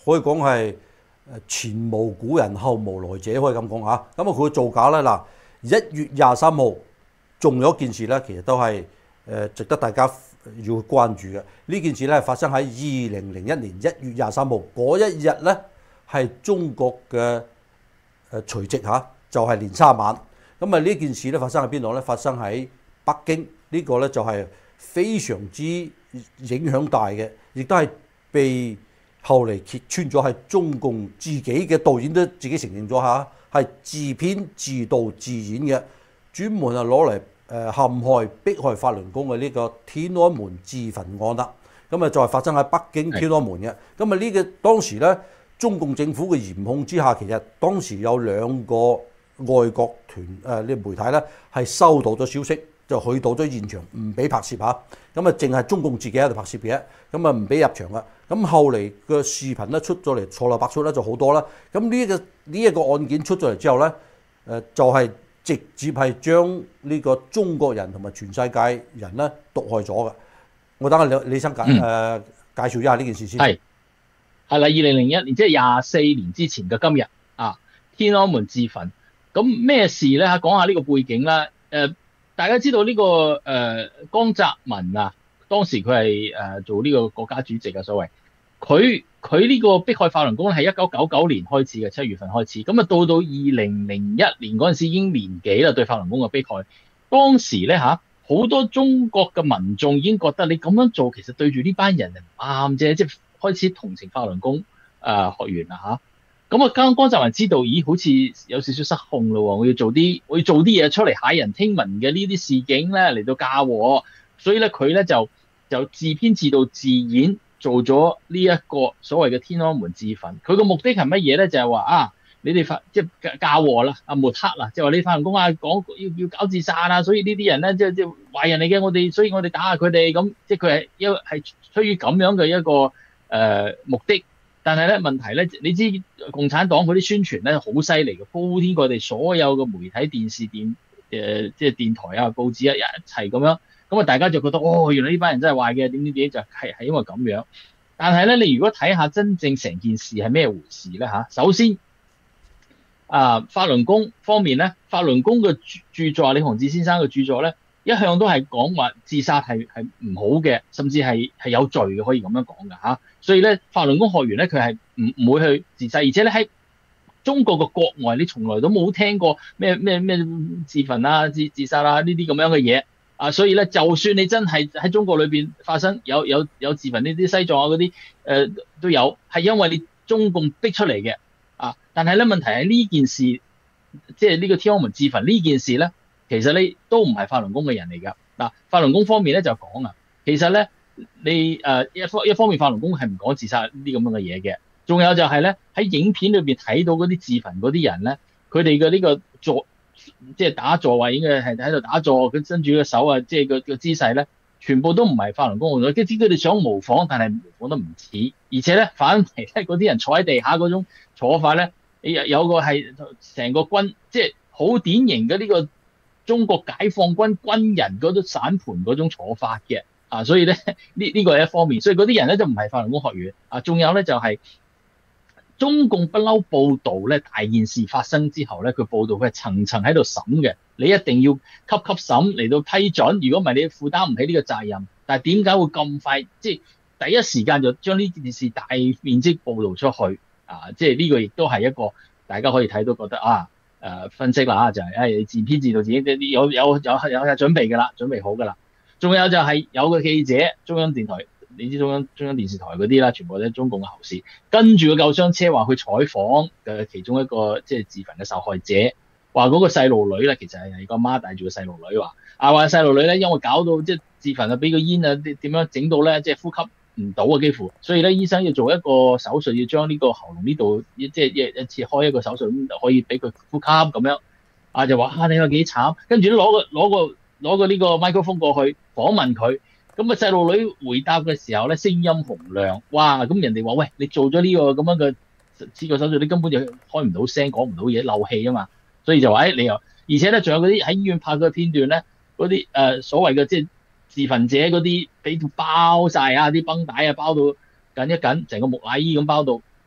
Speaker 1: 可以講係誒前無古人後無來者，可以咁講嚇。咁啊佢嘅造假咧嗱，一月廿三號仲有一件事咧，其實都係誒值得大家要去關注嘅。呢件事咧發生喺二零零一年一月廿三號嗰一日咧，係中國嘅誒除夕嚇，就係年卅晚。咁啊呢件事咧發生喺邊度咧？發生喺北京。呢個咧就係非常之影響大嘅，亦都係被後嚟揭穿咗係中共自己嘅導演都自己承認咗嚇，係自編自導自演嘅，專門係攞嚟誒陷害迫害法輪功嘅呢個天安門自焚案啦。咁啊就係發生喺北京天安門嘅。咁啊呢個當時咧，中共政府嘅嚴控之下，其實當時有兩個外國團誒呢、呃、媒體咧係收到咗消息。就去到咗現場，唔俾拍攝嚇，咁啊淨係中共自己喺度拍攝嘅，咁啊唔俾入場噶。咁後嚟嘅視頻咧出咗嚟，錯漏百出咧就好多啦。咁呢一個呢一個案件出咗嚟之後咧，誒就係直接係將呢個中國人同埋全世界人咧毒害咗嘅。我等下李李生介誒介紹一下呢件事先。
Speaker 2: 係係啦，二零零一年即係廿四年之前嘅今日啊，天安門自焚。咁咩事咧？嚇，講下呢個背景啦。誒。大家知道呢、這個誒、呃、江澤民啊，當時佢係誒做呢個國家主席啊，所謂佢佢呢個迫害法輪功係一九九九年開始嘅，七月份開始，咁啊到到二零零一年嗰陣時已經年幾啦，對法輪功嘅迫害。當時咧嚇好多中國嘅民眾已經覺得你咁樣做其實對住呢班人係唔啱啫，即係開始同情法輪功誒、呃、學員啦嚇。咁啊，江江澤民知道，咦，好似有少少失控咯喎！我要做啲，我要做啲嘢出嚟駭人聽聞嘅呢啲事件咧，嚟到嫁禍。所以咧，佢咧就就自編自導自演做咗呢一個所謂嘅天安門自焚。佢個目的係乜嘢咧？就係話啊，你哋發即係嫁禍啦，啊抹黑啦，即係話你法輪功啊講要要搞自殺啊，所以呢啲人咧即係即係壞人嚟嘅，我哋所以我哋打下佢哋咁，即係佢係一係出於咁樣嘅一個誒、呃、目的。但係咧問題咧，你知共產黨嗰啲宣傳咧好犀利嘅，鋪天蓋地，所有嘅媒體、電視、電誒即係電台啊、報紙啊一齊咁樣，咁啊大家就覺得哦，原來呢班人真係壞嘅，點點點就係係因為咁樣。但係咧，你如果睇下真正成件事係咩回事咧嚇？首先啊，法輪功方面咧，法輪功嘅著作，李洪志先生嘅著作咧，一向都係講話自殺係係唔好嘅，甚至係係有罪嘅，可以咁樣講㗎嚇。所以咧，法輪功學員咧，佢係唔唔會去自殺，而且咧喺中國嘅國外，你從來都冇聽過咩咩咩自焚啊、自自殺啊呢啲咁樣嘅嘢啊。所以咧，就算你真係喺中國裏邊發生有有有自焚呢啲西藏啊嗰啲誒都有，係因為你中共逼出嚟嘅啊。但係咧問題係呢件事，即係呢個天安門自焚呢件事咧，其實你都唔係法輪功嘅人嚟㗎。嗱，法輪功方面咧就講啊，其實咧。你誒一方一方面，法輪功係唔講自殺呢啲咁樣嘅嘢嘅。仲有就係咧喺影片裏邊睇到嗰啲自焚嗰啲人咧，佢哋嘅呢個坐即係打坐位嘅係喺度打坐，佢伸住個手啊，即係個個姿勢咧，全部都唔係法輪功嘅。即係佢哋想模仿，但係模仿得唔似。而且咧反而咧嗰啲人坐喺地下嗰種坐法咧，有有個係成個軍，即係好典型嘅呢個中國解放軍軍人嗰種散盤嗰種坐法嘅。啊，所以咧呢呢個係一方面，所以嗰啲人咧就唔係法輪功學員啊。仲有咧就係、是、中共不嬲報導咧，大件事發生之後咧，佢報導佢係層層喺度審嘅，你一定要級級審嚟到批准，如果唔係你負擔唔起呢個責任。但係點解會咁快，即係第一時間就將呢件事大面積報導出去啊？即係呢個亦都係一個大家可以睇到覺得啊誒、呃、分析啦，就係、是、誒、哎、自編自導自演，有有有有有準備㗎啦，準備好㗎啦。仲有就係有個記者，中央電台，你知中央中央電視台嗰啲啦，全部都係中共嘅喉舌，跟住個救傷車話去採訪嘅其中一個即係自焚嘅受害者，話嗰個細路女咧，其實係個媽帶住個細路女話，啊話細路女咧因為搞到即係自焚啊，俾個煙啊點樣整到咧，即係呼吸唔到啊幾乎，所以咧醫生要做一個手術，要將呢個喉嚨呢度即係一一次開一個手術，咁可以俾佢呼吸咁樣，啊就話啊你話幾慘，跟住都攞個攞個。攞個呢個麥克風過去訪問佢，咁啊細路女回答嘅時候咧，聲音洪亮，哇！咁人哋話喂，你做咗呢個咁樣嘅切個手術，你根本就開唔到聲，講唔到嘢，漏氣啊嘛，所以就話誒你又，而且咧仲有嗰啲喺醫院拍嘅片段咧，嗰啲誒所謂嘅即係自焚者嗰啲，俾到包晒啊，啲繃帶啊包到緊一緊，成個木乃伊咁包到，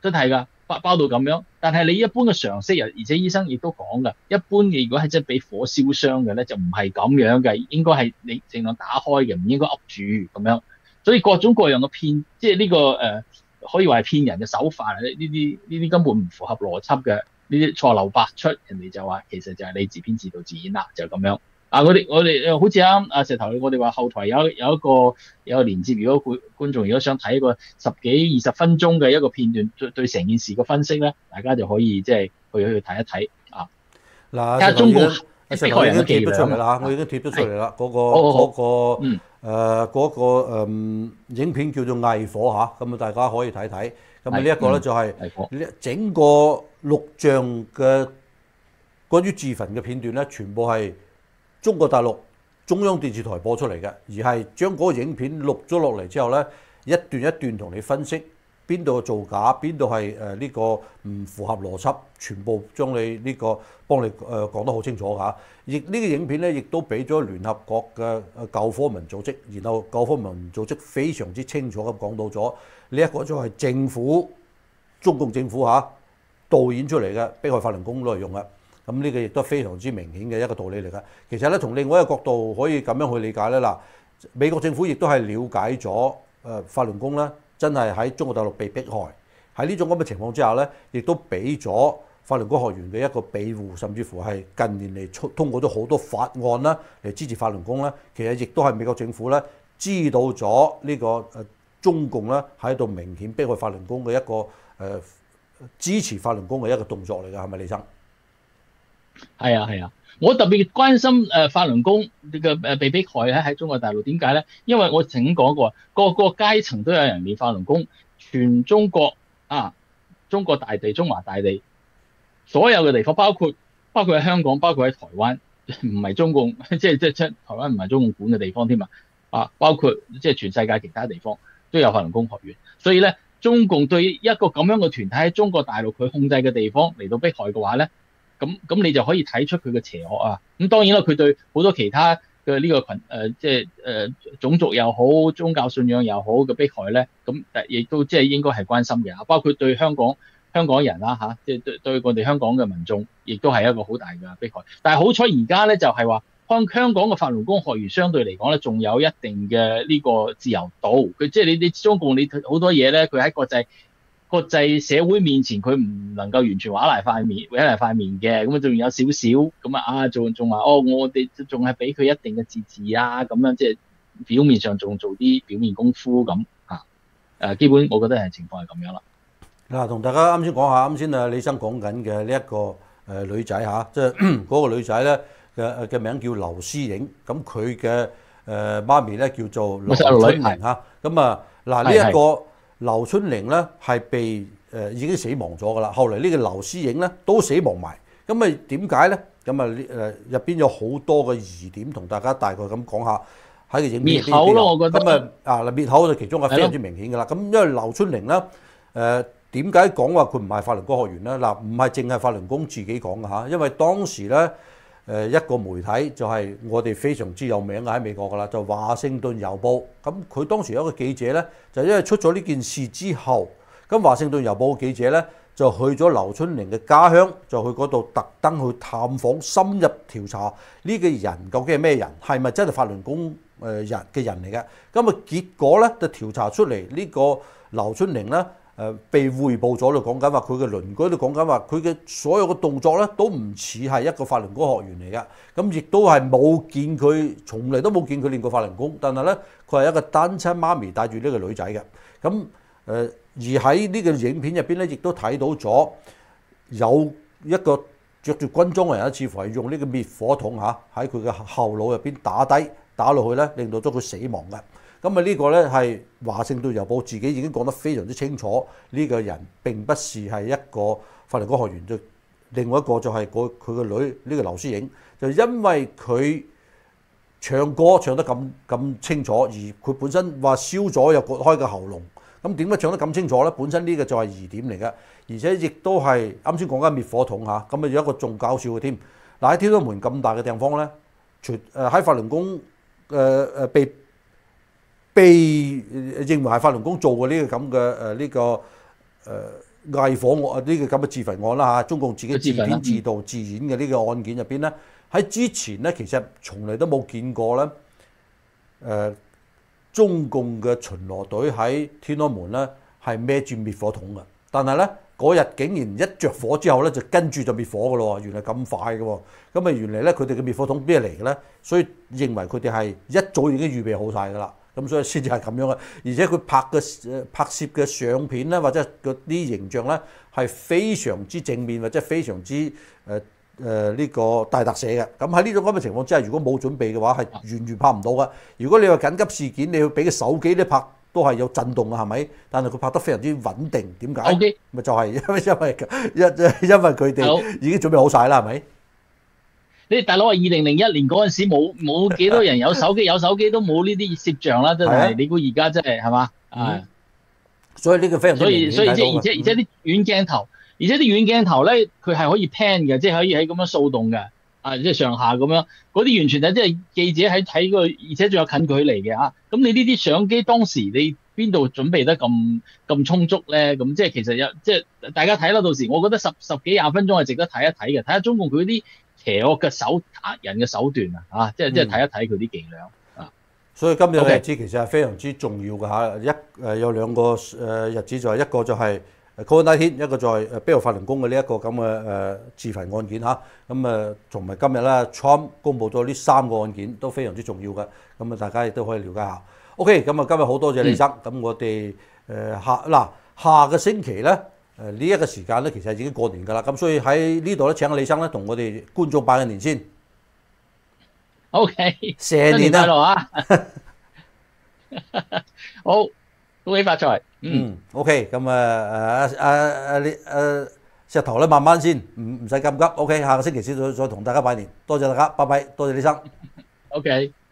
Speaker 2: 真係㗎，包包到咁樣。但係你一般嘅常識人，而且醫生亦都講㗎，一般嘅如果係真係俾火燒傷嘅咧，就唔係咁樣嘅，應該係你盡量打開嘅，唔應該噏住咁樣。所以各種各樣嘅騙，即係呢個誒、呃，可以話係騙人嘅手法呢啲呢啲根本唔符合邏輯嘅，呢啲錯漏百出，人哋就話其實就係你自編自導自演啦，就咁樣。啊！我哋我哋好似啱阿石頭，我哋話後台有有一個有一個連接，如果觀觀眾如果想睇一個十幾二十分鐘嘅一個片段，對對成件事個分析咧，大家就可以即係去去睇一睇啊。
Speaker 1: 嗱，
Speaker 2: 睇下中共
Speaker 1: 石頭已經貼咗出嚟啦，我已經貼咗出嚟啦，嗰個嗰個誒嗰個誒影片叫做《偽火》嚇，咁啊大家可以睇睇。咁啊呢一個咧就係整個錄像嘅關於自焚嘅片段咧，全部係中國大陸中央電視台播出嚟嘅，而係將嗰個影片錄咗落嚟之後呢，一段一段同你分析邊度造假，邊度係誒呢個唔符合邏輯，全部將你呢個幫你誒講得好清楚㗎。亦呢個影片呢，亦都俾咗聯合國嘅救火民組織，然後救火民組織非常之清楚咁講到咗呢一個就係政府中共政府嚇導演出嚟嘅迫害法輪功內容嘅。咁呢個亦都非常之明顯嘅一個道理嚟㗎。其實咧，從另外一個角度可以咁樣去理解咧。嗱，美國政府亦都係了解咗誒法輪功咧，真係喺中國大陸被迫害。喺呢種咁嘅情況之下咧，亦都俾咗法輪功學員嘅一個庇護，甚至乎係近年嚟出通過咗好多法案啦，嚟支持法輪功咧。其實亦都係美國政府咧知道咗呢個誒中共咧喺度明顯迫害法輪功嘅一個誒支持法輪功嘅一個動作嚟㗎，係咪李生？
Speaker 2: 係啊係啊，我特別關心誒法輪功呢個誒被迫害咧喺中國大陸，點解咧？因為我曾經講過，個個階層都有人練法輪功，全中國啊，中國大地、中華大地所有嘅地方，包括包括喺香港，包括喺台灣，唔係中共，即係即係即係台灣唔係中共管嘅地方添啊！啊，包括即係全世界其他地方都有法輪功學院，所以咧，中共對一個咁樣嘅團體喺中國大陸佢控制嘅地方嚟到迫害嘅話咧。咁咁你就可以睇出佢嘅邪惡啊！咁當然啦，佢對好多其他嘅呢個群誒，即係誒種族又好、宗教信仰又好嘅迫害咧，咁誒亦都即係應該係關心嘅。包括對香港香港人啦嚇，即係對對我哋香港嘅民眾，亦都係一個好大嘅迫害。但係好彩而家咧就係話，香香港嘅法輪功學員相對嚟講咧，仲有一定嘅呢個自由度。佢即係你你中共你好多嘢咧，佢喺國際。國際社會面前，佢唔能夠完全畫嚟塊面，畫嚟塊面嘅，咁啊仲有少少咁啊啊，仲仲話哦，我哋仲係俾佢一定嘅自治啊，咁樣即係表面上仲做啲表面功夫咁啊，誒，基本我覺得係情況係咁樣啦。嗱，
Speaker 1: 同大家啱先講下，啱先啊李生講緊嘅呢一個誒女仔嚇，即係嗰個女仔咧嘅嘅名叫劉詩穎，咁佢嘅誒媽咪咧叫做劉春玲嚇，咁啊嗱呢一個。劉春玲咧係被誒、呃、已經死亡咗㗎啦，後嚟呢個劉詩穎咧都死亡埋，咁啊點解咧？咁啊誒入邊有好多嘅疑點，同大家大概咁講下喺個影片入邊。滅口咯，我覺得。咁啊啊嗱，滅口就其中係非常之明顯㗎啦。咁因為劉春玲咧誒點解講話佢唔係法輪功學員咧？嗱，唔係淨係法輪功自己講㗎嚇，因為當時咧。誒一個媒體就係我哋非常之有名嘅喺美國㗎啦，就華盛頓郵報。咁佢當時有一個記者咧，就因為出咗呢件事之後，咁華盛頓郵報嘅記者咧就去咗劉春玲嘅家鄉，就去嗰度特登去探訪，深入調查呢個人究竟係咩人，係咪真係法輪功誒人嘅人嚟嘅？咁啊結果咧就調查出嚟呢個劉春玲咧。誒被匯報咗，就講緊話佢嘅鄰居都講緊話，佢嘅所有嘅動作咧都唔似係一個法輪功學員嚟嘅，咁亦都係冇見佢，從嚟都冇見佢練過法輪功，但係咧佢係一個單親媽咪帶住呢個女仔嘅，咁誒而喺呢個影片入邊咧，亦都睇到咗有一個着住軍裝嘅人，似乎係用呢個滅火筒嚇喺佢嘅後腦入邊打低打落去咧，令到咗佢死亡嘅。咁啊呢個咧係華盛頓郵報自己已經講得非常之清楚，呢個人並不是係一個法輪功學員，就另外一個就係佢佢個女呢個劉詩穎，就因為佢唱歌唱得咁咁清楚，而佢本身話燒咗又割開個喉嚨，咁點解唱得咁清楚咧？本身呢個就係疑點嚟嘅，而且亦都係啱先講緊滅火筒嚇，咁啊有一個仲搞笑嘅添。嗱喺天安門咁大嘅地方咧，除誒喺法輪功誒誒被被認為係法輪功做嘅呢個咁嘅誒呢個誒偽火案呢個咁嘅自焚案啦嚇，中共自己自
Speaker 2: 自焚啦
Speaker 1: 編自導自演嘅呢個案件入邊咧，喺之前咧其實從嚟都冇見過咧，誒、呃、中共嘅巡邏隊喺天安門咧係孭住滅火筒嘅，但係咧嗰日竟然一着火之後咧就跟住就滅火嘅咯，原來咁快嘅喎，咁啊原嚟咧佢哋嘅滅火筒邊嚟嘅咧？所以認為佢哋係一早已經預備好晒㗎啦。咁所以先至係咁樣嘅，而且佢拍嘅誒拍攝嘅相片咧，或者嗰啲形象咧，係非常之正面或者非常之誒誒呢個大特寫嘅。咁喺呢種咁嘅情況之下，如果冇準備嘅話，係完全拍唔到嘅。如果你話緊急事件，你要俾個手機咧拍，都係有震動嘅，係咪？但係佢拍得非常之穩定，點解？咪
Speaker 2: Okay.
Speaker 1: 就係因為因為因因為佢哋已經準備好晒啦，係咪？
Speaker 2: 你大佬話二零零一年嗰陣時冇冇幾多人有手機，有手機都冇呢啲攝像啦，真係。你估而家真係係嘛？係。
Speaker 1: 所以呢個非常之
Speaker 2: 所以所以即係而且
Speaker 1: 嗯
Speaker 2: 而且啲遠鏡頭，而且啲遠鏡頭咧，佢係可以 pan 嘅，即係可以喺咁樣掃動嘅，啊，即係上下咁樣。嗰啲完全係即係記者喺睇個，而且仲有近距離嘅啊。咁你呢啲相機當時你邊度準備得咁咁充足咧？咁即係其實有即係大家睇啦，到時我覺得十十幾廿分鐘係值得睇一睇嘅，睇下中共佢啲邪惡嘅手呃人嘅手段啊，啊，即係即係睇一睇佢啲伎倆啊。
Speaker 1: 所以今日嘅
Speaker 2: Okay.
Speaker 1: 日子其實係非常之重要嘅嚇，一誒有兩個誒日子就係一個就係 COVID 十九，一個就係誒卑路法輪功嘅呢一個咁嘅誒自焚案件嚇。咁誒同埋今日咧 Trump 公布咗呢三個案件都非常之重要嘅，咁啊大家亦都可以了解下。OK，咁啊今日好多謝李生，咁、嗯、我哋誒下嗱下個星期咧。誒呢一個時間咧，其實已經過年㗎啦，咁所以喺呢度咧請阿李生咧同我哋觀眾拜個年先。
Speaker 2: O K，
Speaker 1: 蛇年
Speaker 2: 快樂啊！好，恭喜發財。
Speaker 1: 嗯 ，O K，咁啊誒誒誒你誒石頭咧慢慢先，唔唔使咁急。O K，下個星期先再再同大家拜年。多謝大家，拜拜，多謝李生。
Speaker 2: O K。